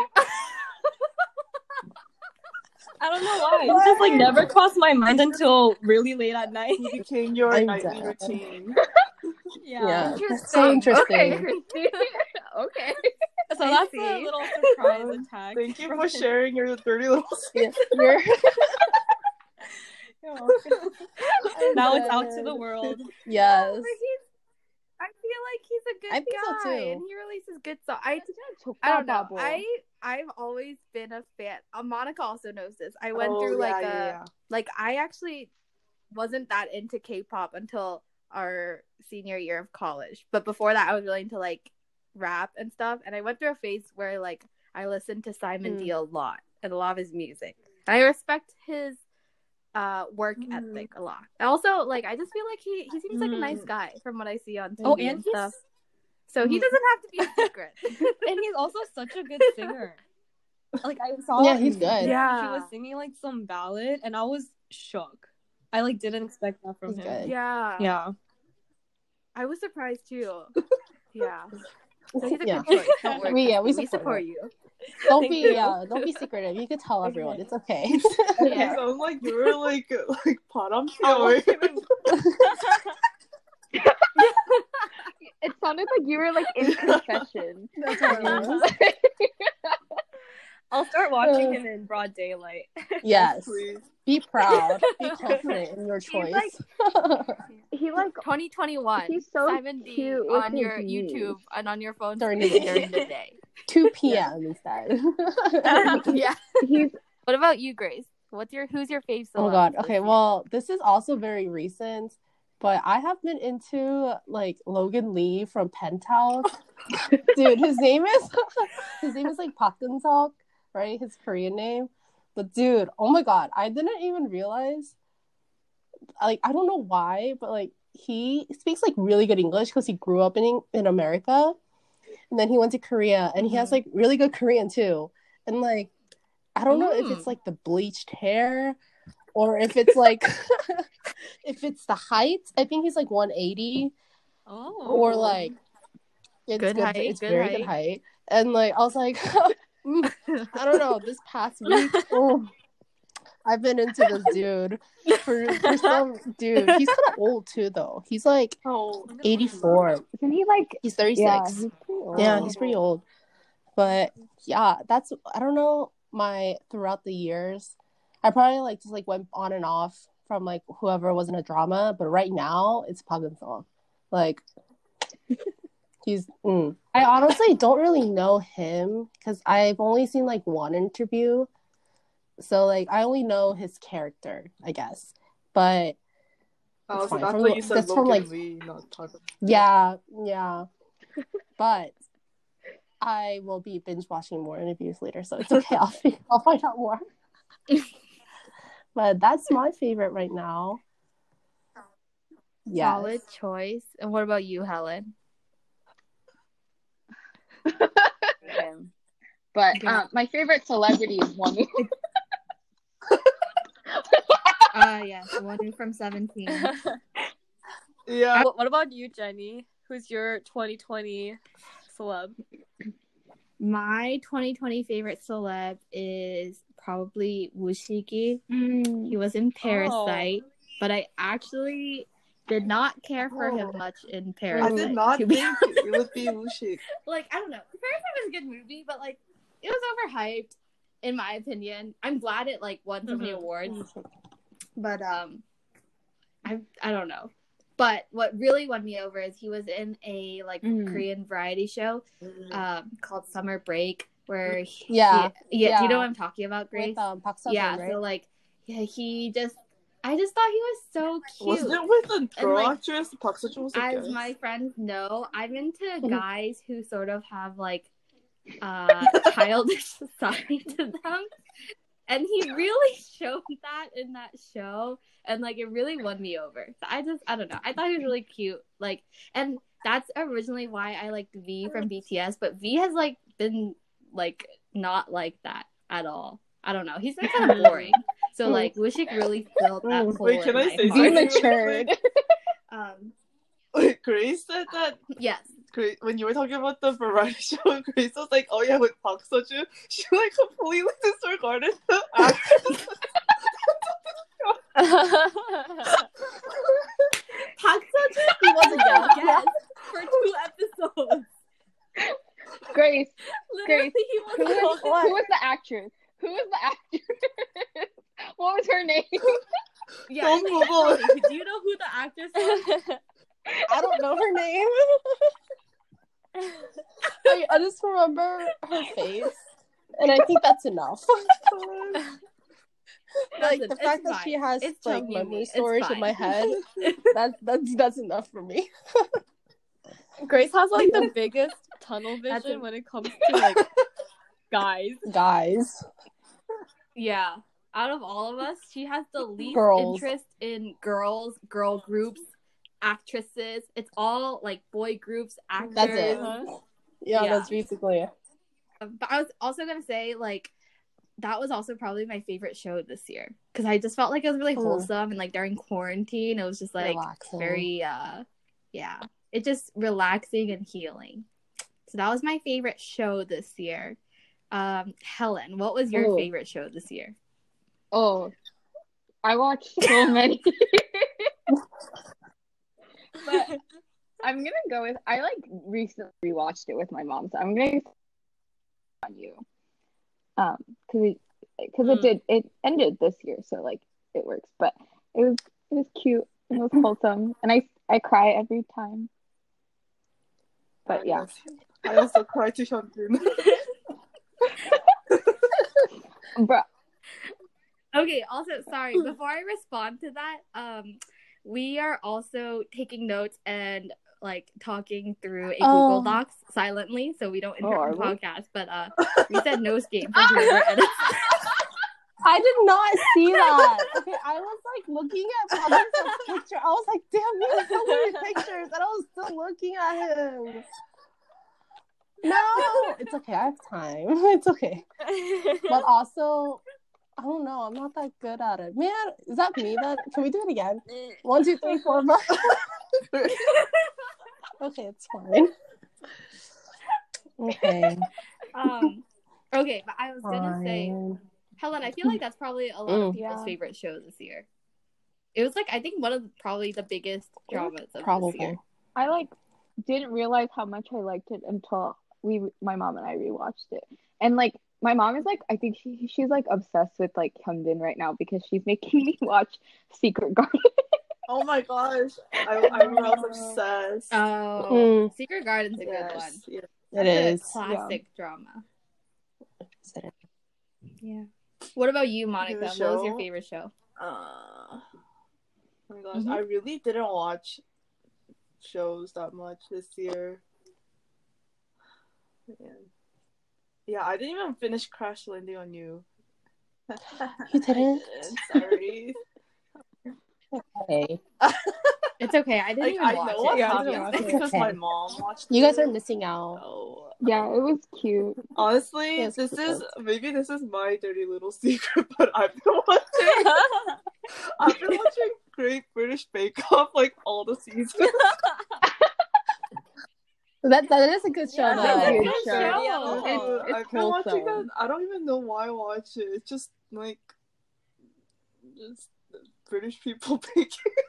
Speaker 2: I don't know why. It just like never crossed my mind until really late at night.
Speaker 4: He became your
Speaker 3: I'm
Speaker 4: nightly
Speaker 3: dead.
Speaker 4: routine.
Speaker 3: Yeah,
Speaker 1: Interesting.
Speaker 3: that's so interesting.
Speaker 5: Okay, Christy. Okay.
Speaker 2: So
Speaker 1: I
Speaker 2: that's
Speaker 1: see.
Speaker 2: a little surprise attack.
Speaker 4: Thank you
Speaker 2: from
Speaker 4: for
Speaker 2: him.
Speaker 4: sharing your dirty little secret.
Speaker 3: Yeah, you're-
Speaker 2: You're welcome. Now it's out to the world.
Speaker 3: yes.
Speaker 1: But he's, I feel like he's a good
Speaker 3: I think so,
Speaker 1: guy,
Speaker 3: too.
Speaker 1: and he releases good songs. I, I don't know.
Speaker 5: Bubble.
Speaker 1: I I've always been a fan. Uh, Monica also knows this. I went
Speaker 4: Oh,
Speaker 1: through
Speaker 4: yeah,
Speaker 1: like
Speaker 4: yeah,
Speaker 1: a
Speaker 4: yeah.
Speaker 1: like I actually wasn't that into K-pop until our senior year of college. But before that, I was really into like rap and stuff. And I went through a phase where like I listened to Simon
Speaker 3: Mm.
Speaker 1: D a lot and a lot of his music. And I respect his uh work
Speaker 2: Mm.
Speaker 1: ethic a lot. And also, like I just feel like he he seems like a nice
Speaker 2: Mm.
Speaker 1: guy from what I see on T V
Speaker 2: Oh,
Speaker 1: and,
Speaker 2: and he's
Speaker 1: stuff. So he
Speaker 2: Mm.
Speaker 1: doesn't have to be a secret.
Speaker 2: and he's also such a good singer. Like I saw,
Speaker 3: Yeah, he's good.
Speaker 1: Yeah.
Speaker 2: he was singing like some ballad, and I was shook. I like didn't expect that from
Speaker 3: He's
Speaker 2: him.
Speaker 3: good.
Speaker 1: Yeah.
Speaker 2: Yeah,
Speaker 1: I was surprised too. Yeah. So he's a
Speaker 3: Yeah.
Speaker 1: good choice. Don't worry.
Speaker 3: We- yeah, we
Speaker 1: Christy.
Speaker 3: support it.
Speaker 1: you.
Speaker 3: Don't
Speaker 2: Thank
Speaker 3: be
Speaker 2: you.
Speaker 3: yeah, don't be secretive. You could tell
Speaker 2: Okay.
Speaker 3: everyone. It's okay.
Speaker 4: You
Speaker 1: Yeah.
Speaker 4: sound like you were like like 바람
Speaker 2: Oh,
Speaker 4: 피워.
Speaker 5: It sounded like you were like in confession.
Speaker 3: That's what it was.
Speaker 2: I'll start watching him in broad daylight.
Speaker 3: Yes.
Speaker 4: Please.
Speaker 3: Be proud. Be confident in your choice.
Speaker 1: like-
Speaker 5: He like
Speaker 1: twenty twenty-one.
Speaker 5: He's so
Speaker 1: Simon D
Speaker 5: cute with
Speaker 1: on
Speaker 5: his
Speaker 1: your
Speaker 5: knees.
Speaker 1: YouTube and on your phone
Speaker 3: During the
Speaker 1: screen
Speaker 3: day.
Speaker 1: during the day.
Speaker 3: two p.m. instead.
Speaker 1: Yeah.
Speaker 5: he's
Speaker 1: What about you, Grace? What's your who's your fave
Speaker 3: Oh
Speaker 1: celeb
Speaker 3: god.
Speaker 1: this
Speaker 3: Okay,
Speaker 1: year?
Speaker 3: well, this is also very recent, but I have been into like Logan Lee from Penthouse. Dude, his name is his name is like Park Eun-seok, right? His Korean name. But dude, oh my god, I didn't even realize. Like, I don't know why, but like he speaks like really good English because he grew up in in America, and then he went to Korea, and he has like really good Korean too. And like, I don't know if it's
Speaker 1: Mm.
Speaker 3: like the bleached hair, or if it's like if it's the height. I think he's like one eighty,
Speaker 2: Oh,
Speaker 3: or like it's
Speaker 1: Good
Speaker 3: good.
Speaker 1: height,
Speaker 3: It's
Speaker 1: good
Speaker 3: very
Speaker 1: height.
Speaker 3: good height. And like I was like, mm, I don't know. This past week, oh, I've been into this dude for for some dude. He's kind of old too, though. He's like
Speaker 4: Oh,
Speaker 3: eighty-four.
Speaker 5: isn't he like
Speaker 3: He's
Speaker 5: yeah,
Speaker 3: thirty-six.
Speaker 5: he's pretty old.
Speaker 3: Yeah, he's pretty old. But yeah, that's I don't know my throughout the years. I probably like just like went on and off from like whoever was in a drama, but right now it's Park Eun-seok. Like he's mm. I honestly don't really know him because I've only seen like one interview. So like I only know his character, I guess. But
Speaker 4: oh,
Speaker 3: It's
Speaker 4: so
Speaker 3: fine.
Speaker 4: that's
Speaker 3: From
Speaker 4: why
Speaker 3: the-
Speaker 4: you said
Speaker 3: that's
Speaker 4: Logan
Speaker 3: from, like-
Speaker 4: Lee, not Park.
Speaker 3: yeah, yeah. But I will be binge watching more interviews later, so it's okay. I'll fi- I'll find out more. But that's my favorite right now. Yes.
Speaker 1: Solid choice. And what about you, Helen?
Speaker 5: him. But
Speaker 1: Okay.
Speaker 5: um, my favorite celebrity is one.
Speaker 1: Ah, uh, yes, the one from seventeen.
Speaker 4: Yeah.
Speaker 2: what, what about you, Jenny? Who's your twenty twenty celeb?
Speaker 1: My twenty twenty favorite celeb is probably Woo Shiki.
Speaker 5: Mm.
Speaker 1: He was in Parasite, but I actually did not care for
Speaker 4: Oh.
Speaker 1: him much in
Speaker 4: I
Speaker 1: Parasite.
Speaker 4: did not
Speaker 1: to be
Speaker 4: think
Speaker 1: honest.
Speaker 4: it would be Wushik.
Speaker 1: Like, I don't know. Parasite was a good movie, but like it was overhyped, in my opinion. I'm glad it like won so many
Speaker 2: Mhm.
Speaker 1: awards, but um, I I don't know. But what really won me over is he was in a like
Speaker 5: Mm.
Speaker 1: Korean variety show um called Summer Break, where he,
Speaker 3: Yeah,
Speaker 1: he- yeah, do you know
Speaker 3: yeah.
Speaker 1: what I'm talking about, Grace?
Speaker 3: With um, Park Seo-joon,
Speaker 1: yeah,
Speaker 3: right?
Speaker 1: so like yeah, he just I just thought he was so cute.
Speaker 4: Wasn't it with a girl
Speaker 1: like,
Speaker 4: actress? Park Seo-joon was a
Speaker 1: As
Speaker 4: guest.
Speaker 1: my friends know, I'm into guys who sort of have like uh childish side to them. And he really showed that in that show. And like it really won me over. So I just I don't know. I thought he was really cute. Like, and that's originally why I liked V from B T S, but V has like been like not like that at all. I don't know. He's been kind of boring. So like Wishik really filled that hole.
Speaker 4: Wait, can
Speaker 1: in
Speaker 4: I
Speaker 1: my
Speaker 4: say
Speaker 1: heart.
Speaker 5: Be
Speaker 4: something?
Speaker 5: matured.
Speaker 1: Um
Speaker 4: Wait, Grace said that
Speaker 1: yes.
Speaker 4: Grace, when you were talking about the variety show, Grace was like, "Oh yeah, with Park Seo-joon," she like completely disregarded the actress.
Speaker 1: Park Seo-joon
Speaker 3: He wasn't young.
Speaker 1: guest for two episodes.
Speaker 5: Grace,
Speaker 1: Literally,
Speaker 5: Grace,
Speaker 1: he
Speaker 5: who
Speaker 1: was
Speaker 5: was, who was the actress? Who was the actress? What was her name?
Speaker 1: Yeah,
Speaker 4: Don't
Speaker 1: it's
Speaker 4: Google it.
Speaker 1: funny. Do you know who the actress was?
Speaker 3: I don't know her name. I, I just remember her face, and I think that's enough. Like
Speaker 1: Listen,
Speaker 3: the fact
Speaker 1: it's
Speaker 3: that she
Speaker 1: fine.
Speaker 3: has
Speaker 1: It's
Speaker 3: like
Speaker 1: Jonghyun.
Speaker 3: memory
Speaker 1: It's
Speaker 3: storage in
Speaker 1: fine.
Speaker 3: my head, that's that's that's enough for me.
Speaker 2: Grace has like the biggest tunnel
Speaker 1: That's
Speaker 2: vision
Speaker 1: a-
Speaker 2: when it comes to like guys.
Speaker 3: Guys,
Speaker 1: Yeah. Out of all of us, she has the least
Speaker 3: Girls.
Speaker 1: interest in girls, girl groups, actresses. It's all like boy groups, actors.
Speaker 3: that's it.
Speaker 2: Uh-huh.
Speaker 3: Yeah,
Speaker 1: Yeah.
Speaker 3: that's basically it.
Speaker 1: But I was also gonna say, like, that was also probably my favorite show this year because I just felt like it was really
Speaker 3: Mm.
Speaker 1: wholesome and like during quarantine, it was just like
Speaker 3: Relaxing.
Speaker 1: very, uh, yeah, it's just relaxing and healing. So that was my favorite show this year. Um, Helen, what was your
Speaker 5: Ooh.
Speaker 1: favorite show this year?
Speaker 5: Oh, I watched so many. But I'm gonna go with I like recently rewatched it with my mom, so I'm gonna on you. Um, because it because
Speaker 2: Mm.
Speaker 5: it did it ended this year, so like it works. But it was it was cute and it was wholesome, and I I cry every time. But yeah,
Speaker 4: I also cried to Hyunjin.
Speaker 5: but
Speaker 1: Okay, also, sorry, before I respond to that, um, we are also taking notes and like talking through a Google
Speaker 3: Oh.
Speaker 1: Docs silently, so we don't
Speaker 5: Oh,
Speaker 1: interrupt the
Speaker 5: are we?
Speaker 1: podcast. But uh, we said no game for whoever edits.
Speaker 3: I did not see that. Okay, I was like looking at Patrick's picture. I was like, damn, he has so many pictures, and I was still looking at him. No, it's okay. I have time. It's okay. But also, I don't know. I'm not that good at it. Man, is that me? That can we do it again? One, two, three, four, five. Okay, it's fine. Okay.
Speaker 1: Um, okay, but I was gonna say,
Speaker 3: Fine.
Speaker 1: Helen, I feel like that's probably a lot of
Speaker 3: Mm.
Speaker 1: people's
Speaker 5: Yeah.
Speaker 1: favorite shows this year. It was like I think one of the, probably the biggest dramas of this year.
Speaker 3: Probably.
Speaker 5: I like didn't realize how much I liked it until we my mom and I rewatched it. And like my mom is like I think she she's like obsessed with like Hyunbin right now because she's making me watch Secret Garden.
Speaker 4: Oh my gosh, I, I remember I was obsessed.
Speaker 1: Oh,
Speaker 3: Mm.
Speaker 1: Secret Garden's a good
Speaker 4: Yes,
Speaker 1: one.
Speaker 4: yeah.
Speaker 3: It
Speaker 1: That's a
Speaker 3: is.
Speaker 1: classic drama.
Speaker 3: Is it?
Speaker 1: Yeah. What about you, Monica?
Speaker 4: Favorite
Speaker 1: What was your
Speaker 4: show?
Speaker 1: favorite show?
Speaker 4: Uh, oh my gosh,
Speaker 1: Mhm.
Speaker 4: I really didn't watch shows that much this year. Man. Yeah, I didn't even finish Crash Landing on You.
Speaker 3: You didn't?
Speaker 4: I didn't, sorry.
Speaker 3: Okay.
Speaker 1: It's okay. I didn't
Speaker 4: Like
Speaker 1: even
Speaker 4: I
Speaker 1: watch
Speaker 4: know
Speaker 1: it.
Speaker 4: what
Speaker 2: Yeah, I
Speaker 4: happens
Speaker 2: didn't watch it.
Speaker 4: because
Speaker 3: Okay.
Speaker 4: my mom watched.
Speaker 3: You guys
Speaker 4: it.
Speaker 3: are missing out.
Speaker 4: So,
Speaker 5: Yeah, it was cute.
Speaker 4: honestly,
Speaker 3: Yes,
Speaker 4: this
Speaker 3: it
Speaker 4: is
Speaker 3: was.
Speaker 4: maybe this is my dirty little secret, but I've been watching. I've been watching Great British Bake Off like all the seasons.
Speaker 3: That that is a good show
Speaker 2: Yeah,
Speaker 3: though.
Speaker 5: that's a
Speaker 1: Good
Speaker 5: good
Speaker 1: show.
Speaker 5: show.
Speaker 4: Dude,
Speaker 5: It's- it's
Speaker 4: I've been watching that.
Speaker 5: wholesome.
Speaker 4: I don't even know why I watch it. It's just like just British people baking.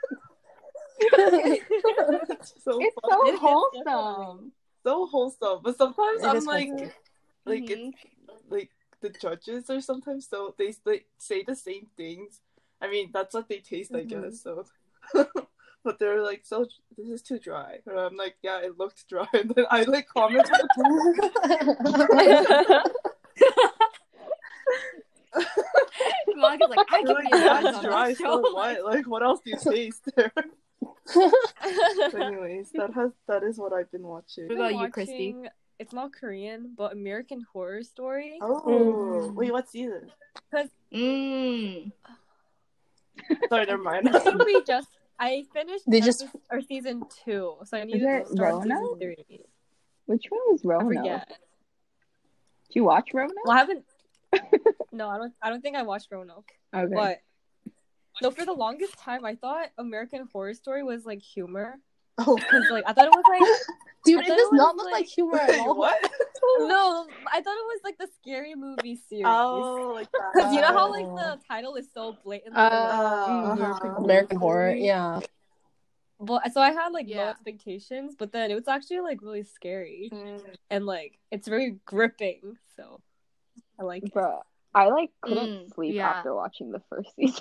Speaker 4: It's so
Speaker 5: It's
Speaker 4: fun.
Speaker 5: so
Speaker 2: It is
Speaker 5: wholesome.
Speaker 4: so wholesome, but sometimes
Speaker 3: It
Speaker 4: I'm
Speaker 3: is
Speaker 4: like,
Speaker 3: wholesome.
Speaker 4: like
Speaker 1: Mhm.
Speaker 4: it's like the judges are sometimes so they like say the same things. I mean, that's what they taste, I
Speaker 1: Mhm.
Speaker 4: guess. So, but they're like, so this is too dry. And I'm like, yeah, it looked dry, and then I like comment.
Speaker 1: Monica Monica's like, I can
Speaker 4: Like,
Speaker 1: be a judge
Speaker 4: that's
Speaker 1: on
Speaker 4: dry,
Speaker 1: that
Speaker 4: so
Speaker 1: show.
Speaker 4: what? Like, what else do you taste there? But anyways, that has that is what I've been watching.
Speaker 1: What about you, Christy?
Speaker 2: watching- It's not Korean, but American Horror Story.
Speaker 4: Oh,
Speaker 3: Mm.
Speaker 4: wait, what season?
Speaker 1: Mm.
Speaker 4: Sorry, never mind.
Speaker 2: I think we just I finished
Speaker 3: They just-
Speaker 2: episode- or season two, so I need
Speaker 5: Is
Speaker 2: to
Speaker 5: it
Speaker 2: start
Speaker 5: Rona?
Speaker 2: season three.
Speaker 5: Which one was
Speaker 2: I
Speaker 5: Rona?
Speaker 2: forget.
Speaker 5: Did you watch Rona?
Speaker 2: Well, I haven't. No, I don't. I don't think I watched Roanoke.
Speaker 5: Okay.
Speaker 2: But no, for the longest time, I thought American Horror Story was like humor,
Speaker 4: Oh,
Speaker 2: because like I thought it was like
Speaker 3: Dude,
Speaker 2: I
Speaker 3: it
Speaker 2: thought
Speaker 3: does
Speaker 2: it
Speaker 3: not
Speaker 2: was,
Speaker 3: look
Speaker 2: like-
Speaker 3: like humor at
Speaker 4: wait,
Speaker 3: all.
Speaker 4: what?
Speaker 2: no, I thought it was like the Scary Movie series.
Speaker 4: Oh, like that.
Speaker 2: Because you know how like
Speaker 3: Oh.
Speaker 2: the title is so blatantly
Speaker 1: Uh,
Speaker 2: like,
Speaker 4: uh-huh.
Speaker 2: American,
Speaker 3: American Horror,
Speaker 2: Story.
Speaker 3: yeah.
Speaker 2: But so I had like low
Speaker 1: Yeah.
Speaker 2: expectations, but then it was actually like really scary
Speaker 4: Mm.
Speaker 2: and like it's very gripping. So I like it.
Speaker 5: Bro, I like couldn't
Speaker 1: Mm,
Speaker 5: sleep
Speaker 1: yeah.
Speaker 5: after watching the first season.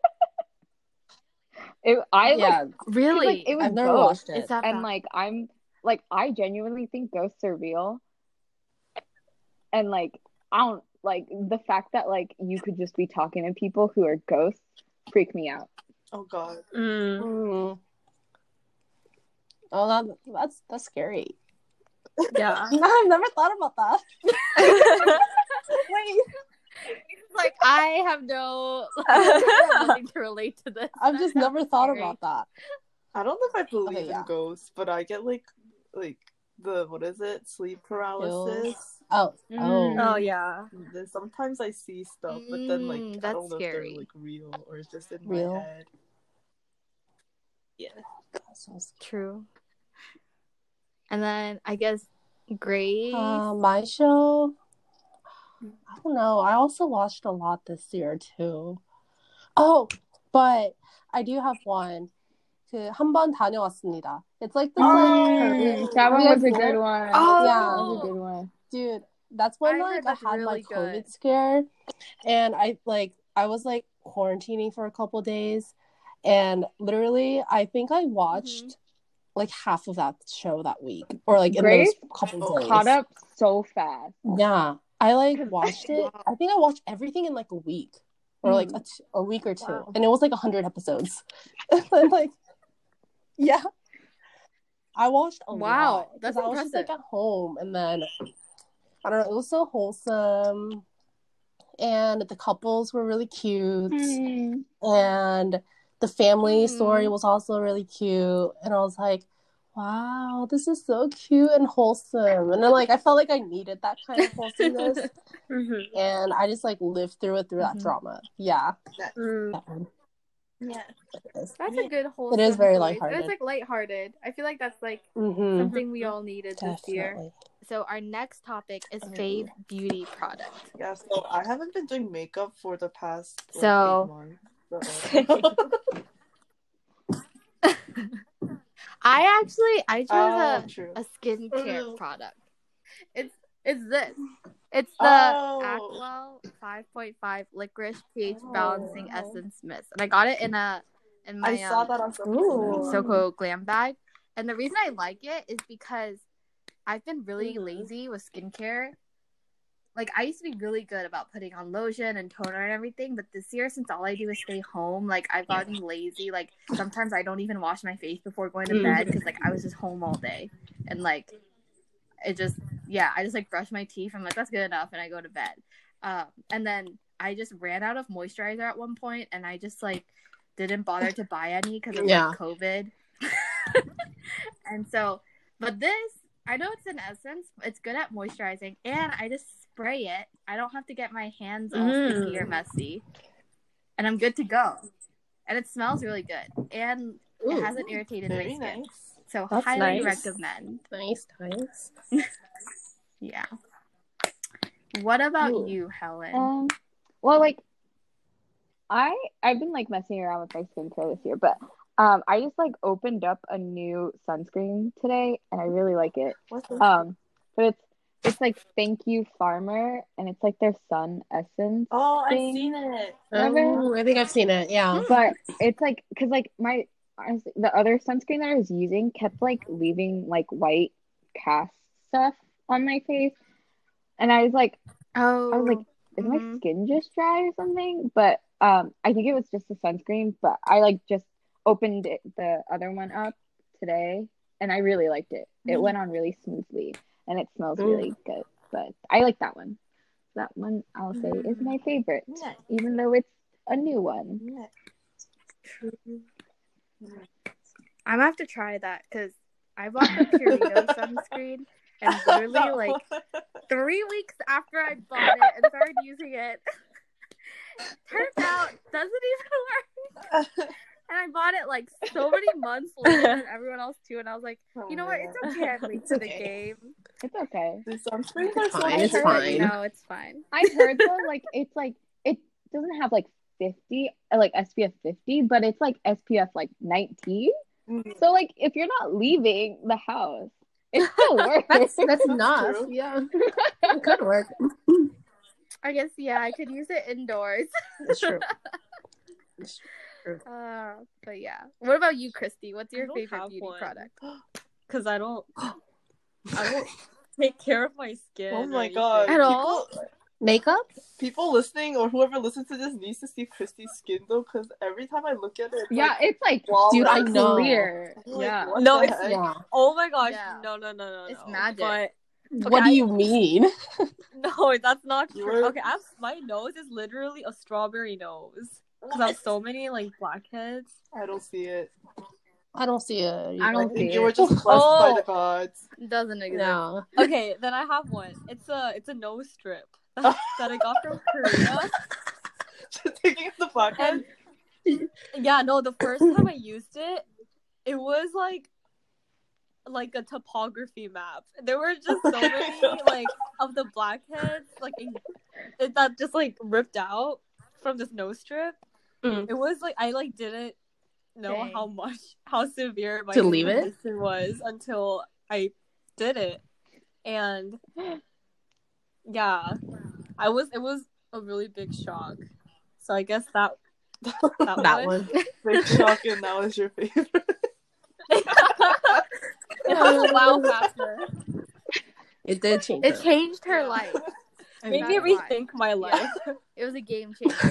Speaker 5: it, I like,
Speaker 3: Yeah,
Speaker 5: 'cause,
Speaker 1: Really?
Speaker 5: like it was
Speaker 3: I've never
Speaker 5: ghosts,
Speaker 3: watched it.
Speaker 1: Is that
Speaker 5: and
Speaker 1: bad?
Speaker 5: like I'm like I genuinely think ghosts are real, and like I don't like the fact that like you could just be talking to people who are ghosts freak me out.
Speaker 4: Oh god.
Speaker 2: Mm.
Speaker 3: Mm. Oh, that, that's that's scary.
Speaker 2: Yeah.
Speaker 3: I've never thought about that.
Speaker 1: Wait. Like, I have no I have nothing to relate to this.
Speaker 3: I've just
Speaker 1: That
Speaker 3: never
Speaker 1: sounds
Speaker 3: thought
Speaker 1: scary.
Speaker 3: about that.
Speaker 4: I don't know if I believe
Speaker 3: Okay,
Speaker 4: in
Speaker 3: yeah.
Speaker 4: ghosts, but I get like like the what is it? Sleep paralysis.
Speaker 3: Oh,
Speaker 1: Mm.
Speaker 3: oh.
Speaker 2: Oh yeah.
Speaker 4: Then sometimes I see stuff, but then like
Speaker 1: Mm,
Speaker 4: I
Speaker 1: that's
Speaker 4: don't know
Speaker 1: scary.
Speaker 4: if they're like real or it's just in
Speaker 3: Real?
Speaker 4: my head. Yeah.
Speaker 3: That sounds-
Speaker 1: True. And then I guess Grace.
Speaker 3: Uh, my show, I don't know. I also watched a lot this year too. Oh, but I do have one. 그 한 번 다녀왔습니다. It's like this like Korean-
Speaker 5: That one
Speaker 3: You guys
Speaker 5: was a
Speaker 3: know
Speaker 5: good
Speaker 3: it?
Speaker 5: one.
Speaker 1: Oh!
Speaker 5: That was a good one.
Speaker 3: Dude, that's when
Speaker 1: I
Speaker 3: like
Speaker 1: heard
Speaker 3: I
Speaker 1: that's
Speaker 3: had my
Speaker 1: really
Speaker 3: COVID
Speaker 1: good.
Speaker 3: scare, and I like I was like quarantining for a couple days, and literally I think I watched
Speaker 1: Mm-hmm.
Speaker 3: like half of that show that week, or like in
Speaker 5: Grace
Speaker 3: those couple days.
Speaker 5: Caught up so fast.
Speaker 3: Yeah, I like watched it.
Speaker 1: Wow.
Speaker 3: I think I watched everything in like a week, or like a, t- a week or two,
Speaker 1: Wow.
Speaker 3: and it was like a hundred episodes. And like, yeah, I watched a
Speaker 1: Wow,
Speaker 3: lot. 'cause
Speaker 1: that's
Speaker 3: I was just like
Speaker 1: impressive.
Speaker 3: at home, and then I don't know. It was so wholesome, and the couples were really cute,
Speaker 5: Mm.
Speaker 3: and the family
Speaker 1: Mm.
Speaker 3: story was also really cute. And I was like, wow, this is so cute and wholesome. And then like I felt like I needed that kind of wholesomeness.
Speaker 2: Mm-hmm.
Speaker 3: And I just like lived through it through that
Speaker 1: Mhm.
Speaker 3: drama. Yeah.
Speaker 2: Mm.
Speaker 3: That one.
Speaker 4: Yeah.
Speaker 3: It is.
Speaker 1: That's a good wholesome
Speaker 3: It is very
Speaker 1: choice.
Speaker 3: lighthearted.
Speaker 1: It's like lighthearted. I feel like that's like
Speaker 3: Mhm.
Speaker 1: something we all needed this year.
Speaker 3: Definitely.
Speaker 1: So our next topic is
Speaker 4: Mhm.
Speaker 1: fave beauty product.
Speaker 4: Yeah, so I haven't been doing makeup for the past like,
Speaker 1: So-
Speaker 4: eight months. So.
Speaker 1: I actually I chose
Speaker 4: Oh,
Speaker 1: a,
Speaker 4: true.
Speaker 1: a skincare
Speaker 4: Mm.
Speaker 1: product. It's it's this. It's the
Speaker 4: Oh.
Speaker 1: Acwell five point five licorice pH
Speaker 4: Oh.
Speaker 1: balancing essence mist, and I got it in a in my
Speaker 4: I saw
Speaker 1: um,
Speaker 4: that on some
Speaker 2: Ooh.
Speaker 1: Soko glam bag. And the reason I like it is because I've been really
Speaker 4: Mhm.
Speaker 1: lazy with skincare. Like, I used to be really good about putting on lotion and toner and everything, but this year, since all I do is stay home, like, I've gotten lazy. Like, sometimes I don't even wash my face before going to bed because, like, I was just home all day. And, like, it just, yeah, I just, like, brush my teeth. I'm like, that's good enough, and I go to bed. Um, and then I just ran out of moisturizer at one point, and I just, like, didn't bother to buy any because of,
Speaker 3: Yeah.
Speaker 1: like, COVID. And so, but this, I know it's an essence, it's good at moisturizing, and I just spray it. I don't have to get my hands all sticky or
Speaker 2: Mm.
Speaker 1: messy, and I'm good to go. And it smells really good, and
Speaker 3: Ooh,
Speaker 1: it hasn't irritated my
Speaker 4: Very
Speaker 1: skin.
Speaker 4: nice.
Speaker 1: So
Speaker 3: That's
Speaker 1: highly
Speaker 2: nice.
Speaker 1: recommend.
Speaker 3: nice, nice.
Speaker 1: Yeah. What about
Speaker 3: Ooh.
Speaker 1: you, Helen?
Speaker 5: Um, well, like, I I've been like messing around with my skincare this year, but um, I just like opened up a new sunscreen today, and I really like it.
Speaker 4: What's this?
Speaker 5: Um, but it's it's like Thank You Farmer, and it's like their sun essence.
Speaker 4: Oh, I've
Speaker 5: thing.
Speaker 4: seen it.
Speaker 5: Remember?
Speaker 3: Oh, I think I've seen it. Yeah.
Speaker 5: But it's like, cause like my honestly, the other sunscreen that I was using kept like leaving like white cast stuff on my face, and I was like,
Speaker 1: Oh,
Speaker 5: I was like, is my
Speaker 1: mhm.
Speaker 5: skin just dry or something? But Um, I think it was just a sunscreen, but I like just opened it, the other one up today, and I really liked it. It went on really smoothly, and it smells
Speaker 3: Mm.
Speaker 5: really good. But I like that one. That one I'll say is my favorite,
Speaker 4: Nice.
Speaker 5: even though it's a new one.
Speaker 1: I'm gonna have to try that because I bought the Purito sunscreen and literally
Speaker 4: That
Speaker 1: like
Speaker 4: one.
Speaker 1: three weeks after I bought it and started using it, turns out doesn't even work. And I bought it like so many months later than everyone else too, and I was like,
Speaker 4: Oh,
Speaker 1: you know what?
Speaker 4: man.
Speaker 1: It's okay. I'm late
Speaker 3: It's
Speaker 1: to the
Speaker 3: okay.
Speaker 1: game.
Speaker 5: It's okay.
Speaker 4: The sunscreens are
Speaker 3: It's
Speaker 4: so
Speaker 3: fine,
Speaker 5: I
Speaker 3: it's
Speaker 5: heard,
Speaker 3: fine.
Speaker 1: No, it's fine.
Speaker 5: I heard though, like it's like it doesn't have like fifty, like S P F fifty, but it's like S P F like nineteen.
Speaker 4: Mm.
Speaker 5: So like if you're not leaving the house, it still works.
Speaker 3: That's that's
Speaker 4: That's
Speaker 3: enough.
Speaker 4: true.
Speaker 3: Yeah, it could work.
Speaker 1: I guess yeah, I could use it indoors.
Speaker 3: It's true. It's true.
Speaker 1: Uh, but yeah. What about you, Christy? What's
Speaker 2: I
Speaker 1: your
Speaker 2: don't
Speaker 1: favorite
Speaker 2: have
Speaker 1: beauty
Speaker 2: one.
Speaker 1: product?
Speaker 2: Because I don't, I don't take care of my skin.
Speaker 4: Oh
Speaker 2: or
Speaker 4: my
Speaker 2: anything.
Speaker 4: god.
Speaker 1: At all?
Speaker 4: People,
Speaker 3: Makeup?
Speaker 4: people listening or whoever listens to this needs to see Christy's skin though, because every time I look at it, it's
Speaker 5: Yeah,
Speaker 4: like,
Speaker 5: it's like
Speaker 4: flawless.
Speaker 3: Dude, I know.
Speaker 5: clear.
Speaker 4: I'm like,
Speaker 5: Yeah.
Speaker 4: what
Speaker 2: No,
Speaker 4: the
Speaker 2: it's-
Speaker 4: heck?
Speaker 3: Yeah.
Speaker 2: Oh my gosh!
Speaker 1: Yeah.
Speaker 2: No, no, no, no,
Speaker 1: It's
Speaker 2: no.
Speaker 1: magic.
Speaker 2: But
Speaker 3: What
Speaker 2: Okay,
Speaker 3: do
Speaker 2: I-
Speaker 3: you mean?
Speaker 2: no, that's not
Speaker 4: You
Speaker 2: true.
Speaker 4: were-
Speaker 2: Okay, I have, my nose is literally a strawberry nose because I have so many like blackheads.
Speaker 4: I don't see it.
Speaker 3: I don't see it.
Speaker 5: I
Speaker 4: I
Speaker 5: don't
Speaker 4: think
Speaker 5: see
Speaker 4: you were
Speaker 5: it.
Speaker 4: just blessed
Speaker 2: Oh.
Speaker 4: by the gods.
Speaker 1: It doesn't exist.
Speaker 3: No.
Speaker 2: Okay, then I have one. It's a it's a nose strip that I got from Korea.
Speaker 4: Just taking the blackhead.
Speaker 2: And yeah, no, the first time I used it, it was like like a topography map. There were just so many like of the blackheads like in, that just like ripped out from this nose strip.
Speaker 3: Mm.
Speaker 2: It was like I like didn't know
Speaker 1: Dang.
Speaker 2: how much how severe my
Speaker 3: To leave it?
Speaker 2: condition was until I did it, and yeah, I was it was a really big shock. So I guess that that,
Speaker 3: That
Speaker 2: one.
Speaker 3: one.
Speaker 4: Big shock, and now is your favorite.
Speaker 2: It has a wow factor.
Speaker 3: It did change.
Speaker 1: It
Speaker 3: her.
Speaker 1: changed her
Speaker 2: Yeah.
Speaker 1: life.
Speaker 3: I
Speaker 2: Made me
Speaker 1: That's why.
Speaker 2: rethink my life.
Speaker 1: It was a game changer.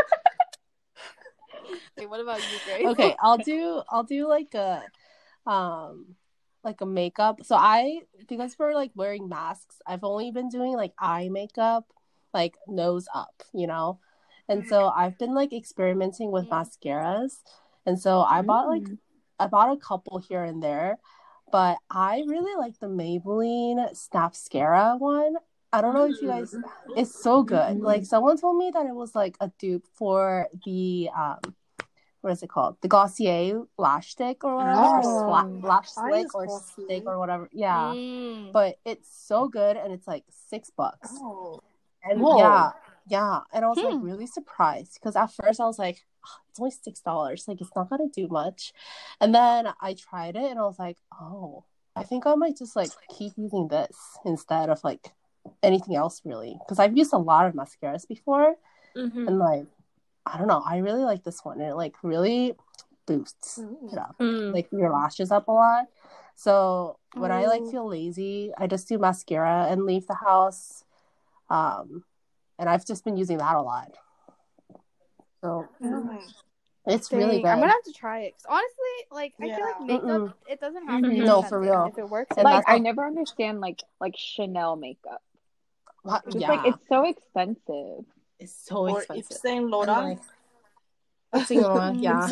Speaker 1: Okay, what about you, Grace?
Speaker 3: Okay, I'll do I'll do like a um like a makeup. So I because we're like wearing masks, I've only been doing like eye makeup, like nose up, you know. And so I've been like experimenting with
Speaker 1: Mm.
Speaker 3: mascaras. And so I bought like
Speaker 5: Mm.
Speaker 3: I bought a couple here and there, but I really like the Maybelline Snapscara one. I don't know if you guys it's so good.
Speaker 5: Mm.
Speaker 3: Like someone told me that it was like a dupe for the um what is it called? The Glossier lash stick or whatever. Or
Speaker 5: Oh.
Speaker 3: sla- lash
Speaker 4: I
Speaker 3: slick
Speaker 4: use
Speaker 3: or
Speaker 4: Glossier.
Speaker 3: stick or whatever. Yeah.
Speaker 1: Mm.
Speaker 3: But it's so good and it's like six bucks.
Speaker 4: Oh.
Speaker 3: And
Speaker 4: Whoa.
Speaker 3: yeah, yeah. And I was like
Speaker 1: Hmm.
Speaker 3: really surprised because at first I was like, oh, it's only six dollars. Like it's not gonna do much. And then I tried it and I was like, oh, I think I might just like keep using this instead of like anything else really. Because I've used a lot of mascaras before
Speaker 2: Mm-hmm.
Speaker 3: and like I don't know, I really like this one. And it like really boosts
Speaker 4: Mm.
Speaker 3: it up.
Speaker 2: Mm.
Speaker 3: Like your lashes up a lot. So when I like
Speaker 1: Oh.
Speaker 3: feel lazy, I just do mascara and leave the house. Um, and I've just been using that a lot. So
Speaker 4: Mm.
Speaker 3: it's really
Speaker 1: Dang,
Speaker 3: good.
Speaker 1: I'm gonna have to try it. 'Cause honestly, like I feel like
Speaker 4: Yeah.
Speaker 1: makeup,
Speaker 3: Mm-mm.
Speaker 1: it doesn't have to be
Speaker 5: No,
Speaker 3: for
Speaker 1: expensive.
Speaker 3: real.
Speaker 1: If it works,
Speaker 3: And
Speaker 1: it
Speaker 5: Like
Speaker 3: that's
Speaker 5: I
Speaker 3: how-
Speaker 5: never understand like like Chanel makeup.
Speaker 3: What-
Speaker 5: Just
Speaker 3: yeah,
Speaker 5: like it's so expensive.
Speaker 3: it's so
Speaker 4: Or
Speaker 3: expensive.
Speaker 4: Yves Saint
Speaker 3: And,
Speaker 4: Laurent.
Speaker 3: like, Yves Saint Laurent, yeah.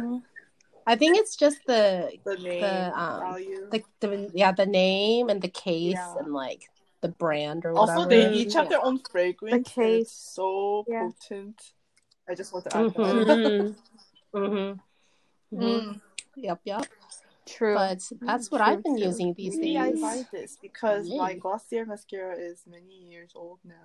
Speaker 3: I think it's just the
Speaker 4: The name
Speaker 3: the um
Speaker 4: value.
Speaker 3: the, the yeah the name and the case
Speaker 4: Yeah.
Speaker 3: and like the brand or whatever.
Speaker 4: Also, they
Speaker 5: Mm.
Speaker 4: each have their own fragrance. and
Speaker 1: case.
Speaker 4: it's so
Speaker 1: Yeah.
Speaker 4: potent. I just want to add
Speaker 3: Mhm.
Speaker 4: that.
Speaker 2: Mm-hmm.
Speaker 3: Mm-hmm. Mm-hmm.
Speaker 1: Mm,
Speaker 3: Yep, yep.
Speaker 1: true.
Speaker 3: But that's what
Speaker 1: True,
Speaker 3: I've been
Speaker 1: true.
Speaker 3: using these
Speaker 4: Maybe I
Speaker 3: days.
Speaker 4: buy this because my
Speaker 3: Yay.
Speaker 4: Glossier mascara is many years old now.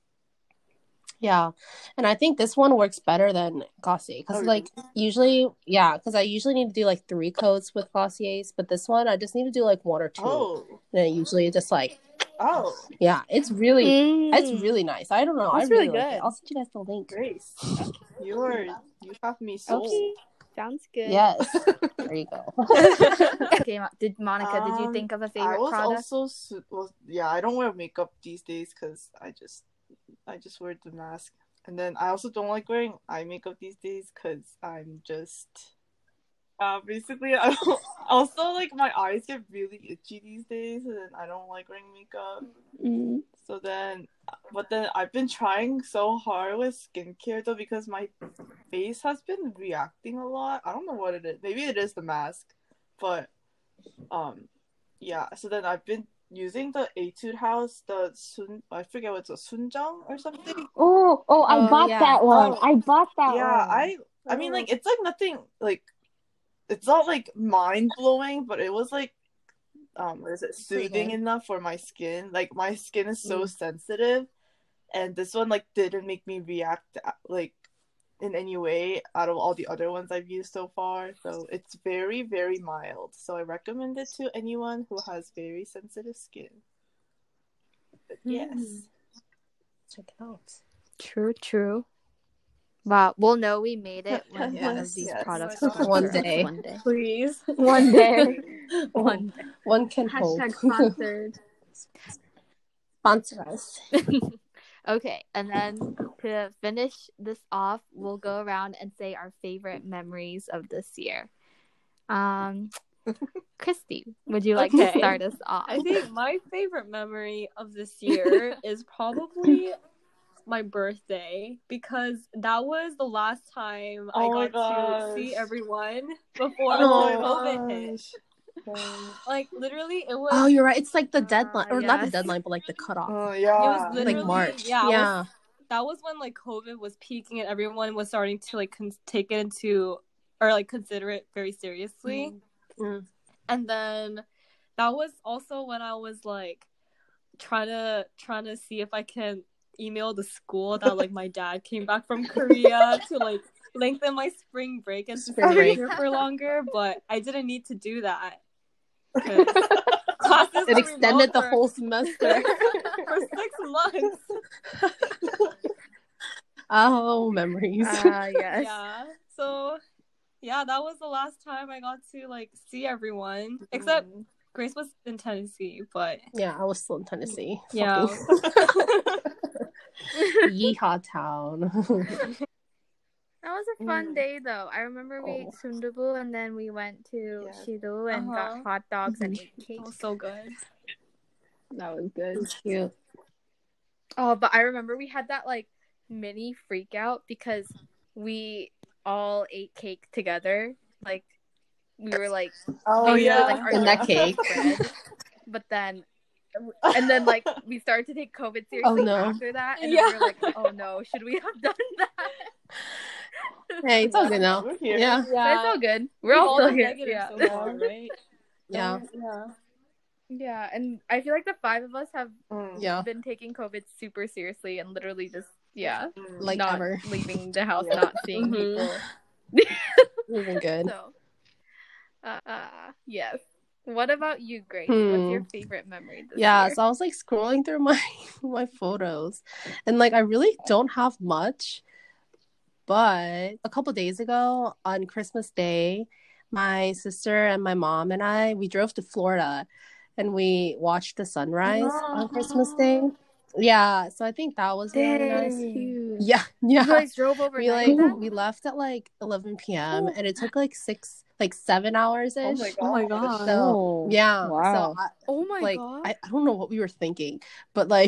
Speaker 3: Yeah, and I think this one works better than Glossier because,
Speaker 4: Oh,
Speaker 3: like, usually, yeah, because I usually need to do like three coats with Glossiers, but this one I just need to do like one or two,
Speaker 4: Oh,
Speaker 3: and it usually just like,
Speaker 4: oh,
Speaker 3: yeah, it's really,
Speaker 1: Mm.
Speaker 3: it's really nice. I don't know, I
Speaker 1: That's
Speaker 3: really,
Speaker 1: really
Speaker 3: like
Speaker 1: good.
Speaker 3: it. I'll send you guys the link.
Speaker 4: Grace, you are you have me sold.
Speaker 1: Okay, sounds good.
Speaker 3: Yes, there you go.
Speaker 1: Okay, Mo- did Monica? did you
Speaker 4: Um,
Speaker 1: think of a
Speaker 4: I
Speaker 1: favorite
Speaker 4: was
Speaker 1: product?
Speaker 4: also su- well, yeah. I don't wear makeup these days because I just I just wear the mask. and then I also don't like wearing eye makeup these days because I'm just uh basically I don't, also like my eyes get really itchy these days, and then I don't like wearing makeup.
Speaker 5: Mm.
Speaker 4: So then, but then I've been trying so hard with skincare though because my face has been reacting a lot. I don't know what it is. Maybe it is the mask, but um, yeah. So then I've been using the Etude House, the Sun. I forget what's a Sunjang or something.
Speaker 5: Oh, oh, I
Speaker 1: Oh,
Speaker 5: bought
Speaker 1: yeah.
Speaker 5: that one.
Speaker 4: Oh,
Speaker 5: I bought that
Speaker 4: yeah,
Speaker 5: one.
Speaker 4: I. I mean, like it's like nothing like. It's not like mind blowing, but it was like, um, what is it, soothing
Speaker 3: good.
Speaker 4: enough for my skin. Like my skin is so
Speaker 3: Mm.
Speaker 4: sensitive, and this one like didn't make me react like in any way out of all the other ones I've used so far. So it's very very mild. So I recommend it to anyone who has very sensitive skin. But yes.
Speaker 3: Check it out.
Speaker 1: True, true. Wow, we'll know we made it when one of
Speaker 3: Yes,
Speaker 1: these
Speaker 4: yes.
Speaker 1: products
Speaker 2: Oh my
Speaker 1: sponsor
Speaker 3: One
Speaker 1: us
Speaker 3: day.
Speaker 1: one day.
Speaker 2: Please.
Speaker 5: One day.
Speaker 1: One day.
Speaker 3: One can hope.
Speaker 5: Hashtag sponsored.
Speaker 3: Sponsor us.
Speaker 1: Okay, and then to finish this off, we'll go around and say our favorite memories of this year. Um, Christy, would you like to
Speaker 2: Okay.
Speaker 1: start us off?
Speaker 2: I think my favorite memory of this year is probably my birthday, because that was the last time
Speaker 4: Oh
Speaker 2: I
Speaker 4: my
Speaker 2: got to see
Speaker 4: gosh.
Speaker 2: everyone before
Speaker 3: Oh
Speaker 2: COVID hit. Like literally, it was.
Speaker 3: Oh, you're right. It's like the
Speaker 1: Uh,
Speaker 3: deadline, or not the
Speaker 1: yes.
Speaker 3: deadline, but like the cutoff.
Speaker 4: Oh
Speaker 2: It
Speaker 4: yeah.
Speaker 2: was literally
Speaker 3: Like March.
Speaker 2: Yeah, it
Speaker 3: Yeah.
Speaker 2: was- that was when like COVID was peaking and everyone was starting to like con- take it into or like consider it very seriously.
Speaker 3: Mm.
Speaker 2: And then that was also when I was like trying to trying to see if I can email the school that like my dad came back from Korea to like lengthen my spring break and to
Speaker 3: Spring
Speaker 2: stay
Speaker 3: break.
Speaker 2: here for longer, but I didn't need to do that. 'Cause classes
Speaker 3: It
Speaker 2: were
Speaker 3: extended the
Speaker 2: remote
Speaker 3: whole semester.
Speaker 2: for, for six months.
Speaker 3: Oh, memories.
Speaker 1: Uh, yes.
Speaker 2: Yeah. So yeah, that was the last time I got to like see everyone. Except
Speaker 4: Mm.
Speaker 2: Grace was in Tennessee, but
Speaker 3: Yeah, I was still in Tennessee.
Speaker 2: yeah.
Speaker 3: Fucking Yeehaw town.
Speaker 1: That was a fun
Speaker 4: Mm.
Speaker 1: day, though. I remember we ate
Speaker 3: Oh.
Speaker 1: sundubu, and then we went to
Speaker 4: Yes.
Speaker 1: Shido and
Speaker 2: Uh-huh.
Speaker 1: got hot dogs and
Speaker 3: Mhm.
Speaker 1: ate
Speaker 2: It
Speaker 1: cake.
Speaker 2: was so good.
Speaker 5: That was good.
Speaker 3: Cute.
Speaker 1: Oh, but I remember we had that like mini freak out because we all ate cake together. Like we were like,
Speaker 4: Oh
Speaker 1: we
Speaker 2: yeah.
Speaker 1: were, like our
Speaker 3: And that
Speaker 1: drinks were
Speaker 3: cake.
Speaker 1: spread. But then, and then like we started to take COVID seriously
Speaker 3: Oh, no.
Speaker 1: after that, and
Speaker 2: Yeah.
Speaker 1: then we were like, oh no, should we have done that?
Speaker 3: Hey, it's all good now.
Speaker 4: We're here.
Speaker 3: Yeah.
Speaker 1: But it's all good. We're
Speaker 2: We've
Speaker 1: all
Speaker 2: all
Speaker 1: still
Speaker 2: been
Speaker 1: here.
Speaker 2: negative
Speaker 1: Yeah.
Speaker 2: so far, right?
Speaker 3: Yeah.
Speaker 2: Yeah.
Speaker 1: Yeah, and I feel like the five of us have
Speaker 4: Mm.
Speaker 3: Yeah.
Speaker 1: been taking COVID super seriously and literally just yeah,
Speaker 4: Mm.
Speaker 3: Like
Speaker 1: not
Speaker 3: ever.
Speaker 1: leaving the house,
Speaker 4: Yeah.
Speaker 1: not seeing
Speaker 2: Mhm.
Speaker 1: people.
Speaker 3: We've been good.
Speaker 1: So, uh, uh, yes. What about you, Grace?
Speaker 3: Hmm.
Speaker 1: What's your favorite memory this
Speaker 3: Yeah,
Speaker 1: year?
Speaker 3: so I was like scrolling through my my photos, and like I really don't have much, but a couple days ago on Christmas Day, my sister and my mom and I, we drove to Florida and we watched the sunrise on Christmas Day. Yeah, so I think that was really nice.
Speaker 1: Dang.
Speaker 3: Yeah,
Speaker 1: You
Speaker 3: yeah.
Speaker 1: guys drove
Speaker 3: We
Speaker 1: overnight
Speaker 3: like
Speaker 1: then?
Speaker 3: we left at like eleven p.m. and it took like six like seven hours
Speaker 4: Oh
Speaker 3: ish.
Speaker 4: my
Speaker 2: Oh my
Speaker 4: gosh.
Speaker 2: god.
Speaker 3: So
Speaker 5: Oh,
Speaker 3: yeah,
Speaker 5: wow.
Speaker 3: so I,
Speaker 1: Oh my
Speaker 3: like
Speaker 1: god.
Speaker 3: I, I don't know what we were thinking, but like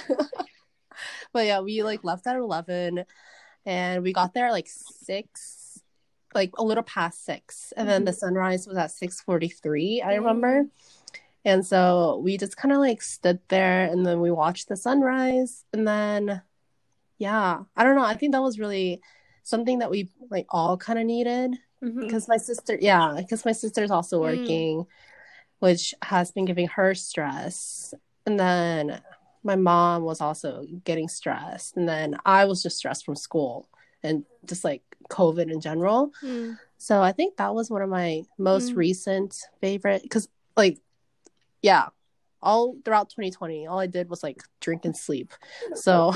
Speaker 3: but yeah, we like left at eleven and we got there at like six, like a little past six, and then the sunrise was at six forty-three, I remember. And so we just kind of like stood there and then we watched the sunrise, and then yeah, I don't know, I think that was really something that we like all kind of needed,
Speaker 2: Mhm.
Speaker 3: because my sister yeah because my sister's also
Speaker 1: Mm.
Speaker 3: working, which has been giving her stress, and then my mom was also getting stressed, and then I was just stressed from school and just like COVID in general.
Speaker 1: Hmm.
Speaker 3: So I think that was one of my most
Speaker 1: Mm.
Speaker 3: recent favorite, because like yeah, all throughout twenty twenty all I did was like drink and sleep. So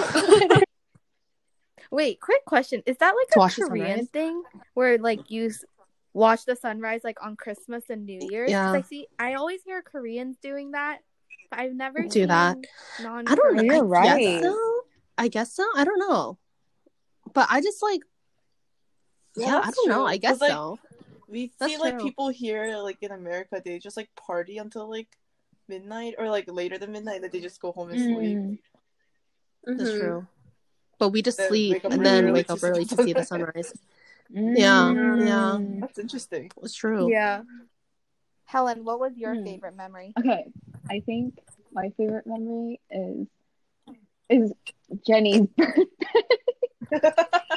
Speaker 1: Wait, quick question. Is that like
Speaker 3: To
Speaker 1: a
Speaker 3: watch the
Speaker 1: Korean
Speaker 3: sunrise?
Speaker 1: thing where like you s- watch the sunrise like on Christmas and New Year's? 'Cause
Speaker 3: Yeah.
Speaker 1: I see I always hear Koreans doing that, but I've never
Speaker 3: Do that.
Speaker 1: seen non
Speaker 3: I don't know.
Speaker 5: You're
Speaker 3: I
Speaker 5: right.
Speaker 3: guess so. I guess so. I don't know. but I just like
Speaker 4: Yeah,
Speaker 3: yeah, I
Speaker 4: that's
Speaker 3: don't know.
Speaker 4: true.
Speaker 3: I guess
Speaker 4: 'Cause, like,
Speaker 3: so.
Speaker 4: we
Speaker 3: That's
Speaker 4: see like
Speaker 3: true.
Speaker 4: people here, like in America, they just like party until like midnight or like later than midnight, that they just go home and sleep.
Speaker 5: Mm.
Speaker 3: That's
Speaker 2: Mhm.
Speaker 3: true. But we just
Speaker 4: Then
Speaker 3: sleep
Speaker 4: wake up
Speaker 3: and
Speaker 4: really
Speaker 3: then
Speaker 4: early
Speaker 3: wake
Speaker 4: to
Speaker 3: up
Speaker 4: see
Speaker 3: early
Speaker 4: the
Speaker 3: to see the
Speaker 4: sunrise.
Speaker 3: sunrise. Yeah, yeah,
Speaker 5: Mm.
Speaker 4: That's interesting.
Speaker 3: it's true.
Speaker 2: Yeah.
Speaker 1: Helen, what was your
Speaker 5: Hmm.
Speaker 1: favorite memory?
Speaker 5: Okay, I think my favorite memory is is Jenny's birthday.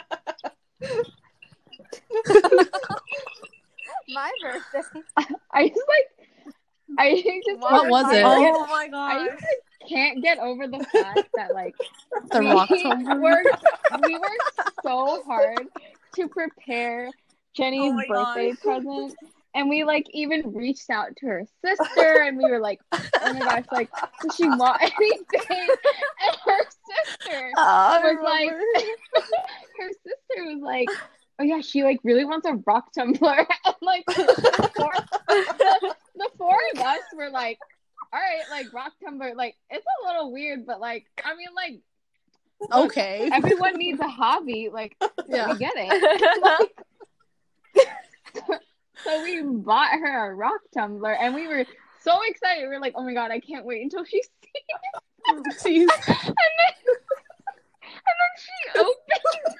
Speaker 1: My birthday.
Speaker 5: I just like I just
Speaker 1: What
Speaker 3: What was
Speaker 1: was
Speaker 3: it?
Speaker 1: mine?
Speaker 2: Oh my
Speaker 5: I
Speaker 2: god.
Speaker 5: just like, can't get over the fact that like
Speaker 3: The
Speaker 5: we
Speaker 3: rock tumbler.
Speaker 5: worked we worked so hard to prepare Jenny's
Speaker 2: Oh my
Speaker 5: birthday
Speaker 2: gosh.
Speaker 5: present, and we like even reached out to her sister, and we were like, oh my gosh, like, does she want anything? And her sister
Speaker 3: Ah, I
Speaker 5: was like,
Speaker 3: remember.
Speaker 5: her sister was like, oh yeah, she like really wants a rock tumbler. And like the four, the, the four of us were like, all right, like rock tumbler, like it's a little weird, but like I mean, like
Speaker 3: Okay.
Speaker 5: everyone needs a hobby, like
Speaker 3: Yeah.
Speaker 5: we get it. Like, so we bought her a rock tumbler, and we were so excited. We were like, oh my god, I can't wait until she sees.
Speaker 3: Jeez.
Speaker 5: And then, and then she opened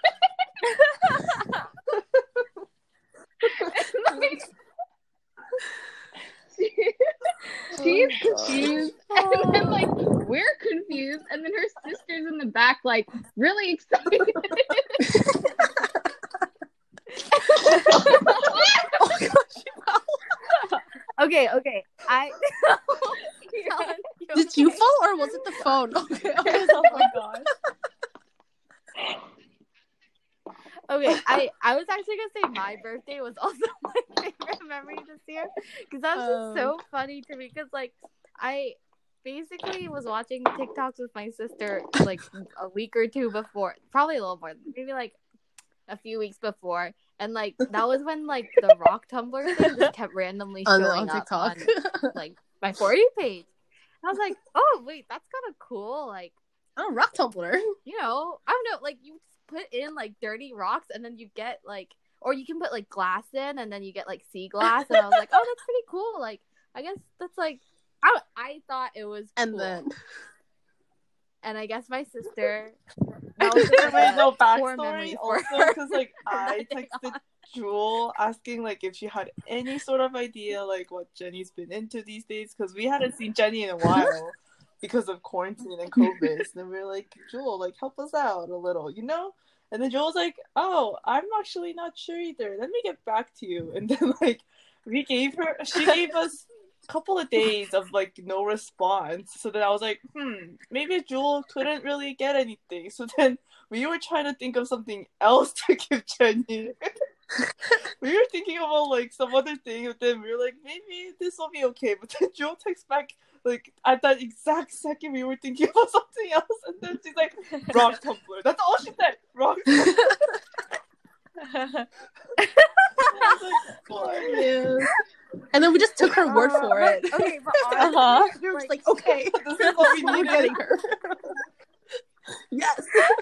Speaker 5: it. And, like, she, she's confused, and then like we're confused, and then her sister's in the back, like really excited.
Speaker 3: Oh my gosh.
Speaker 1: Okay, okay. I
Speaker 3: Did you fall or was it the phone? Okay. okay.
Speaker 2: Oh my gosh.
Speaker 1: Okay, I I was actually gonna say my birthday was also my favorite memory this year because that was
Speaker 3: Um.
Speaker 1: just so funny to me. Because like I basically was watching TikToks with my sister like a week or two before, probably a little more, maybe like a few weeks before, and like that was when like the rock tumbler thing just kept randomly
Speaker 3: On,
Speaker 1: showing
Speaker 3: on
Speaker 1: up
Speaker 3: TikTok.
Speaker 1: on like my For You page. I was like, oh wait, that's kind of cool. Like,
Speaker 3: Oh, rock tumbler.
Speaker 1: you know, I don't know, like you put in like dirty rocks and then you get like, or you can put like glass in and then you get like sea glass, and I was like, oh, that's pretty cool. Like, I guess that's like, I I thought it was
Speaker 3: And
Speaker 1: cool.
Speaker 3: then
Speaker 1: And I guess my sister. That was just,
Speaker 4: There
Speaker 1: like,
Speaker 4: was
Speaker 1: a
Speaker 4: no
Speaker 1: core memory
Speaker 4: backstory
Speaker 1: for
Speaker 4: also
Speaker 1: her.
Speaker 4: because like I texted Jewel asking like if she had any sort of idea like what Jenny's been into these days, because we hadn't seen Jenny in a while because of quarantine and COVID. And we were like, Jewel, like help us out a little, you know? And then Jewel's like, oh, I'm actually not sure either. Let me get back to you. And then like we gave her, she gave us a couple of days of like no response. So then I was like, hmm, maybe Jewel couldn't really get anything. So then we were trying to think of something else to give Jenny. We were thinking about like some other thing, but then we were like, maybe this will be okay. But then Jewel texts back like at that exact second we were thinking about something else, and then she's like, rock tumbler. That's all she said. Rock tumbler. I was like, what?
Speaker 3: yeah. And then we just took her word
Speaker 1: Uh,
Speaker 3: for
Speaker 1: but-
Speaker 3: it.
Speaker 1: Okay, but
Speaker 2: Uh-huh.
Speaker 1: honestly,
Speaker 3: We were just
Speaker 1: like,
Speaker 3: like, okay,
Speaker 4: This is what we
Speaker 3: we're
Speaker 4: needed.
Speaker 3: getting her. Yes.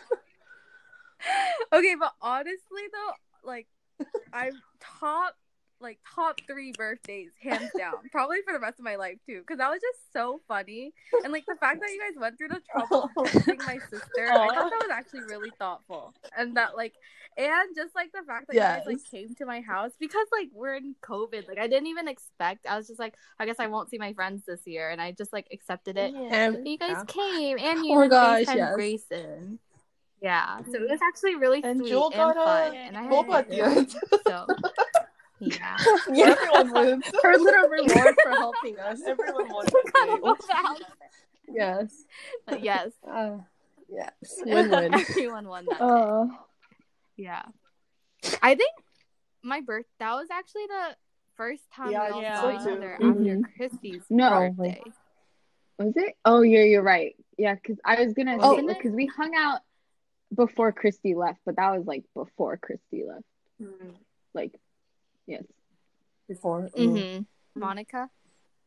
Speaker 1: okay, but honestly though, like I'm top like top three birthdays hands down, probably for the rest of my life too, because that was just so funny, and like the fact that you guys went through the trouble of texting my sister, I thought that was actually really thoughtful, and that like, and just like the fact that you guys like
Speaker 3: Yes.
Speaker 1: came to my house because like we're in COVID, like I didn't even expect. I was just like, I guess I won't see my friends this year, and I just like accepted it.
Speaker 3: And
Speaker 1: But you guys
Speaker 3: yeah.
Speaker 1: came, and you
Speaker 3: Oh my
Speaker 1: even
Speaker 3: gosh,
Speaker 1: FaceTime
Speaker 3: yes.
Speaker 1: Grayson. Yeah, so it was actually really
Speaker 4: And
Speaker 1: sweet
Speaker 4: Jewel
Speaker 1: and
Speaker 4: got
Speaker 1: fun,
Speaker 4: a
Speaker 1: and I had
Speaker 4: boba at the
Speaker 1: fun.
Speaker 4: end.
Speaker 1: So yeah,
Speaker 3: Yeah.
Speaker 4: Everyone wins.
Speaker 3: Her little reward for helping us.
Speaker 4: Everyone won
Speaker 1: Kind of
Speaker 4: that
Speaker 1: boba outfit.
Speaker 3: Yes.
Speaker 1: But yes,
Speaker 3: Uh, yes. Win-win.
Speaker 1: everyone won that day.
Speaker 5: Uh,
Speaker 1: Yeah, I think my birth. That was actually the first time
Speaker 4: Yeah,
Speaker 1: we all
Speaker 2: yeah.
Speaker 1: saw
Speaker 2: so
Speaker 1: each
Speaker 4: too.
Speaker 1: other
Speaker 5: Mhm.
Speaker 1: after Christy's
Speaker 5: No.
Speaker 1: birthday.
Speaker 5: was it? Oh, yeah, you're right. Yeah, because I was gonna
Speaker 1: Oh.
Speaker 5: say because we hung out before Christy left, but that was like before Christy left.
Speaker 4: day.
Speaker 5: Like, yes.
Speaker 3: Before.
Speaker 1: Mm-hmm. Monica.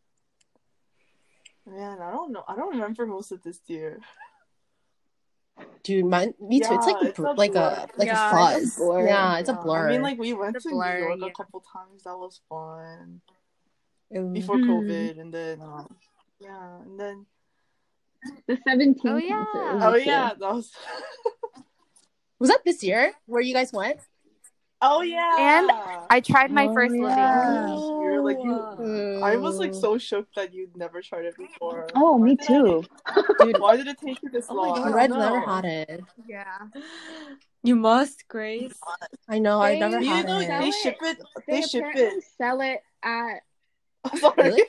Speaker 4: Man, I don't know. I don't remember most of this year.
Speaker 3: Dude, mine, me too. It's
Speaker 4: Yeah,
Speaker 3: like
Speaker 4: it's
Speaker 3: br-
Speaker 4: a
Speaker 3: like
Speaker 4: blur.
Speaker 3: a like
Speaker 2: Yeah,
Speaker 3: a
Speaker 5: it's a
Speaker 3: fuzz.
Speaker 5: blur.
Speaker 3: Yeah, it's a
Speaker 4: Yeah,
Speaker 3: blur.
Speaker 4: I mean, like we went
Speaker 1: It's
Speaker 4: to
Speaker 1: a
Speaker 4: New
Speaker 1: blur,
Speaker 4: York a
Speaker 1: yeah.
Speaker 4: couple times. That was fun
Speaker 3: Mm.
Speaker 4: before
Speaker 2: Mm.
Speaker 4: COVID, and then um, yeah, and then
Speaker 5: The seventeen
Speaker 1: Oh,
Speaker 5: concert
Speaker 1: yeah.
Speaker 5: was
Speaker 4: oh
Speaker 5: this year.
Speaker 4: yeah, that was
Speaker 3: Was that this year where you guys went?
Speaker 4: oh yeah.
Speaker 1: And I tried my
Speaker 5: Oh,
Speaker 1: first living
Speaker 5: yeah.
Speaker 1: tea.
Speaker 4: You're like you.
Speaker 2: Oh.
Speaker 4: I was like
Speaker 3: Mm.
Speaker 4: so shook that you'd never tried it before.
Speaker 5: Oh,
Speaker 4: Why
Speaker 5: me
Speaker 4: did I-
Speaker 5: too.
Speaker 3: Dude,
Speaker 4: Why did it take you this
Speaker 2: Oh my
Speaker 4: long?
Speaker 2: God.
Speaker 3: you
Speaker 2: Oh,
Speaker 3: guys
Speaker 2: no.
Speaker 3: never had it.
Speaker 1: Yeah.
Speaker 2: You must, Grace.
Speaker 3: I know, I
Speaker 5: They
Speaker 3: never
Speaker 4: You
Speaker 3: had
Speaker 4: know,
Speaker 3: it.
Speaker 5: sell
Speaker 4: they
Speaker 5: it-
Speaker 4: ship it.
Speaker 5: They,
Speaker 4: They ship
Speaker 5: apparently
Speaker 4: it.
Speaker 5: sell it at.
Speaker 4: Sorry.
Speaker 3: Really?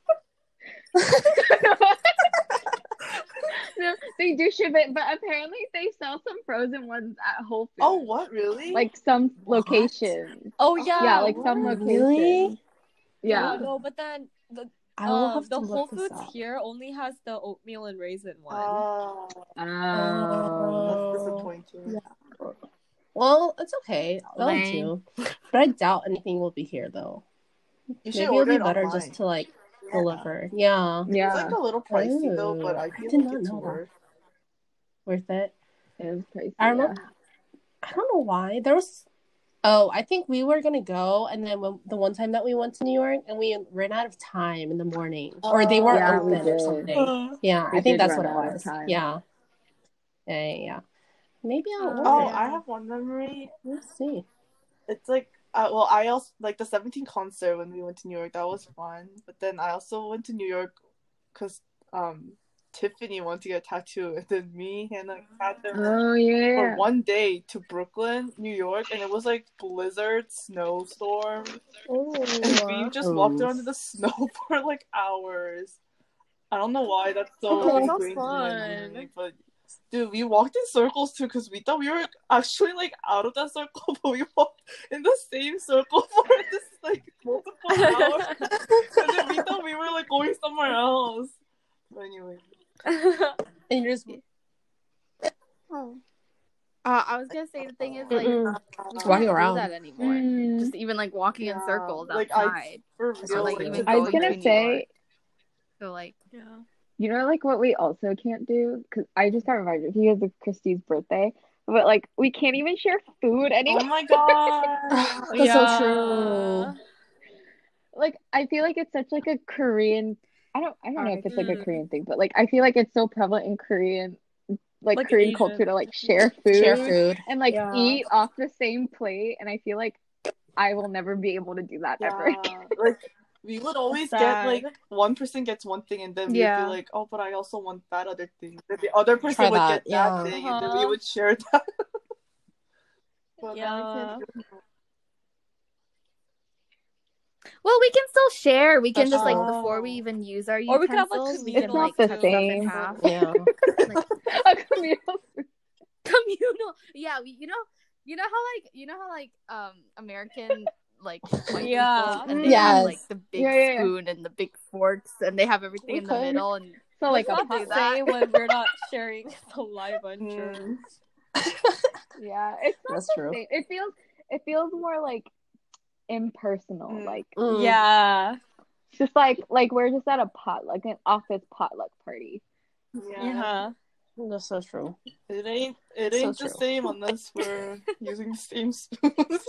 Speaker 5: No, they do ship it, but apparently they sell some frozen ones at Whole Foods.
Speaker 4: Oh, what really?
Speaker 5: Like some
Speaker 3: What?
Speaker 5: locations.
Speaker 2: Oh yeah.
Speaker 5: Yeah, like some
Speaker 4: what?
Speaker 5: locations.
Speaker 3: Really?
Speaker 5: Yeah.
Speaker 2: Yeah, no, but then the
Speaker 3: I will
Speaker 2: um,
Speaker 3: have
Speaker 2: the
Speaker 3: to
Speaker 2: Whole
Speaker 3: look this
Speaker 2: Foods
Speaker 3: up.
Speaker 2: here only has the oatmeal and raisin one.
Speaker 4: Oh,
Speaker 5: Oh.
Speaker 4: that's disappointing.
Speaker 3: Yeah. Well, it's okay. They'll
Speaker 1: Lame.
Speaker 3: do. But I doubt anything will be here though.
Speaker 4: You should
Speaker 3: Maybe it'll
Speaker 4: order
Speaker 3: be
Speaker 4: it
Speaker 3: better
Speaker 4: online.
Speaker 3: just to like deliver. Yeah.
Speaker 5: Yeah.
Speaker 4: It's like a little pricey though, but
Speaker 3: Oh,
Speaker 4: I
Speaker 3: I
Speaker 4: feel
Speaker 3: did
Speaker 4: like
Speaker 3: not
Speaker 4: it's
Speaker 3: know that.
Speaker 4: worth.
Speaker 3: Worth it.
Speaker 5: It was pricey.
Speaker 3: I remember. I don't know why there was. Oh, I think we were gonna go, and then when, the one time that we went to New York, and we ran out of time in the morning, or they weren't
Speaker 5: Yeah, we
Speaker 3: open or
Speaker 5: did.
Speaker 3: something. Yeah,
Speaker 5: We
Speaker 3: I think
Speaker 5: did
Speaker 3: that's what
Speaker 5: run
Speaker 3: it
Speaker 5: out of
Speaker 3: was.
Speaker 5: time.
Speaker 3: Yeah. Yeah, yeah, yeah. Maybe I'll order.
Speaker 4: Oh,
Speaker 3: it.
Speaker 4: I have one memory.
Speaker 3: Let's see.
Speaker 4: It's like, uh, well, I also like the seventeen concert when we went to New York. That was fun. But then I also went to New York because um Tiffany wanted to get a tattoo, and then me and like had them
Speaker 5: Oh yeah.
Speaker 4: for one day to Brooklyn, New York, and it was like blizzard, snowstorm, and we just walked around in the snow for like hours. I don't know why that's so
Speaker 2: Oh, that sounds
Speaker 4: ingrained in my
Speaker 2: fun.
Speaker 4: memory, but dude, we walked in circles too because we thought we were actually like out of that circle, but we walked in the same circle for this like multiple hours, and then we thought we were like going somewhere else. But anyway,
Speaker 3: And you're just
Speaker 1: Oh. Uh, I was gonna say the thing is like
Speaker 3: Mm-mm.
Speaker 1: we
Speaker 3: Just
Speaker 1: can't
Speaker 3: walking
Speaker 1: do
Speaker 3: around.
Speaker 1: that anymore.
Speaker 5: Mm.
Speaker 1: Just even like walking in
Speaker 4: Yeah,
Speaker 1: circles
Speaker 4: like, I-
Speaker 1: outside.
Speaker 4: for
Speaker 3: That's
Speaker 4: real,
Speaker 3: what
Speaker 4: like,
Speaker 3: I'm
Speaker 4: to
Speaker 3: saying.
Speaker 5: I was
Speaker 4: go
Speaker 5: gonna
Speaker 4: to New
Speaker 5: say,
Speaker 4: York.
Speaker 1: So like
Speaker 2: Yeah.
Speaker 5: you know, like what we also can't do, because I just got reminded because of Christy's birthday, but like we can't even share food anymore.
Speaker 4: Oh my god!
Speaker 3: That's so
Speaker 2: Yeah.
Speaker 3: true.
Speaker 5: Like I feel like it's such like a Korean. I don't. I don't know if it's like a
Speaker 2: Mm.
Speaker 5: Korean thing, but like I feel like it's so prevalent in Korean, like,
Speaker 2: Like
Speaker 5: Korean
Speaker 2: Asian.
Speaker 5: culture to like share food,
Speaker 3: Share food.
Speaker 5: and like
Speaker 2: Yeah.
Speaker 5: eat off the same plate. And I feel like I will never be able to do that ever.
Speaker 4: Yeah, like we would always
Speaker 2: That's
Speaker 4: get like
Speaker 2: sad.
Speaker 4: one person gets one thing, and then we'd
Speaker 2: Yeah.
Speaker 4: be like, "Oh, but I also want that other thing." Then the other person
Speaker 3: Try
Speaker 4: would
Speaker 3: that,
Speaker 4: get
Speaker 3: yeah.
Speaker 4: that thing, and then we
Speaker 2: Uh-huh.
Speaker 4: would share that. But now we
Speaker 2: Yeah.
Speaker 4: can't do that.
Speaker 1: well, we can still share. We can
Speaker 3: That's
Speaker 1: just like
Speaker 4: true.
Speaker 1: before we even use our
Speaker 2: Or we could have, like,
Speaker 1: utensils, we
Speaker 5: It's
Speaker 1: can
Speaker 2: communal
Speaker 5: not
Speaker 1: like
Speaker 5: the
Speaker 1: cut stuff in
Speaker 5: same.
Speaker 1: half.
Speaker 3: Yeah.
Speaker 5: A communal food.
Speaker 1: Communal. Yeah, we, you know, you know how like you know how like um American like white
Speaker 2: Yeah.
Speaker 1: people and they
Speaker 3: Yes.
Speaker 1: have like the big
Speaker 5: Yeah, yeah, yeah.
Speaker 1: spoon and the big forks and they have everything
Speaker 3: We
Speaker 1: in the
Speaker 3: could.
Speaker 1: middle and
Speaker 5: So like
Speaker 2: Let's
Speaker 5: a
Speaker 2: not
Speaker 1: do
Speaker 2: the
Speaker 5: pot.
Speaker 1: that.
Speaker 2: same when we're not sharing saliva and
Speaker 4: Mm.
Speaker 2: germs.
Speaker 5: Yeah, it's not
Speaker 3: That's
Speaker 5: the
Speaker 3: true.
Speaker 5: same. It feels. It feels more like impersonal.
Speaker 4: Mm.
Speaker 5: Like
Speaker 3: Mm.
Speaker 2: Yeah.
Speaker 5: it's just like like we're just at a pot, like an office potluck party.
Speaker 4: Yeah.
Speaker 2: Yeah.
Speaker 3: That's so true.
Speaker 4: It ain't it
Speaker 3: So
Speaker 4: ain't the
Speaker 3: true.
Speaker 4: same unless we're using the same spoons.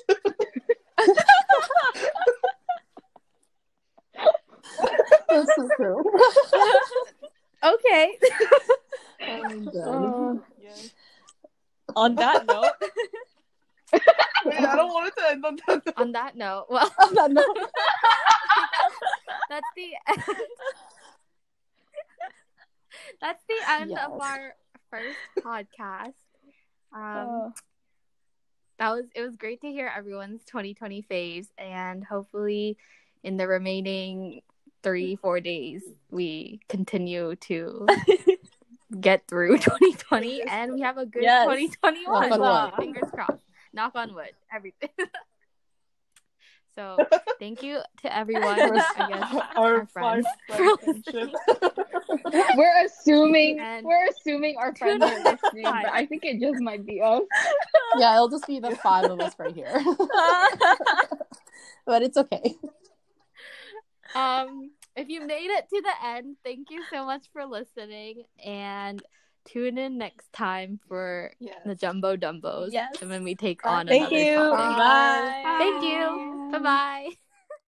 Speaker 3: That's so true.
Speaker 1: okay.
Speaker 3: I'm done.
Speaker 5: Uh,
Speaker 4: Yes.
Speaker 2: On that note,
Speaker 4: Wait, I don't want it to end on that. note.
Speaker 1: On that note, well,
Speaker 3: On that note.
Speaker 1: that's the end. That's the end
Speaker 3: Yes.
Speaker 1: of our first podcast. Um,
Speaker 5: uh,
Speaker 1: that was it was great to hear everyone's twenty twenty faves, and hopefully in the remaining three four days we continue to get through twenty twenty and we have a good
Speaker 2: Yes.
Speaker 1: twenty twenty-one.
Speaker 3: Knock on wood.
Speaker 1: Fingers crossed. Knock on wood. Everything. So thank you to everyone. I guess
Speaker 4: Our
Speaker 1: our friends
Speaker 4: five
Speaker 1: for
Speaker 4: friend friendship.
Speaker 5: we're assuming
Speaker 1: And-
Speaker 5: we're assuming our friends are listening,
Speaker 1: Hi.
Speaker 5: but I think it just might be us.
Speaker 3: Yeah, it'll just be the five of us right here. But it's okay.
Speaker 1: Um, if you made it to the end, thank you so much for listening. And tune in next time for
Speaker 4: Yes.
Speaker 1: the Jumbo Dumbos.
Speaker 3: Yes.
Speaker 1: And when we take
Speaker 3: Bye.
Speaker 1: on
Speaker 3: Thank
Speaker 1: another
Speaker 3: you.
Speaker 1: topic.
Speaker 2: Bye.
Speaker 1: Thank you. Bye bye.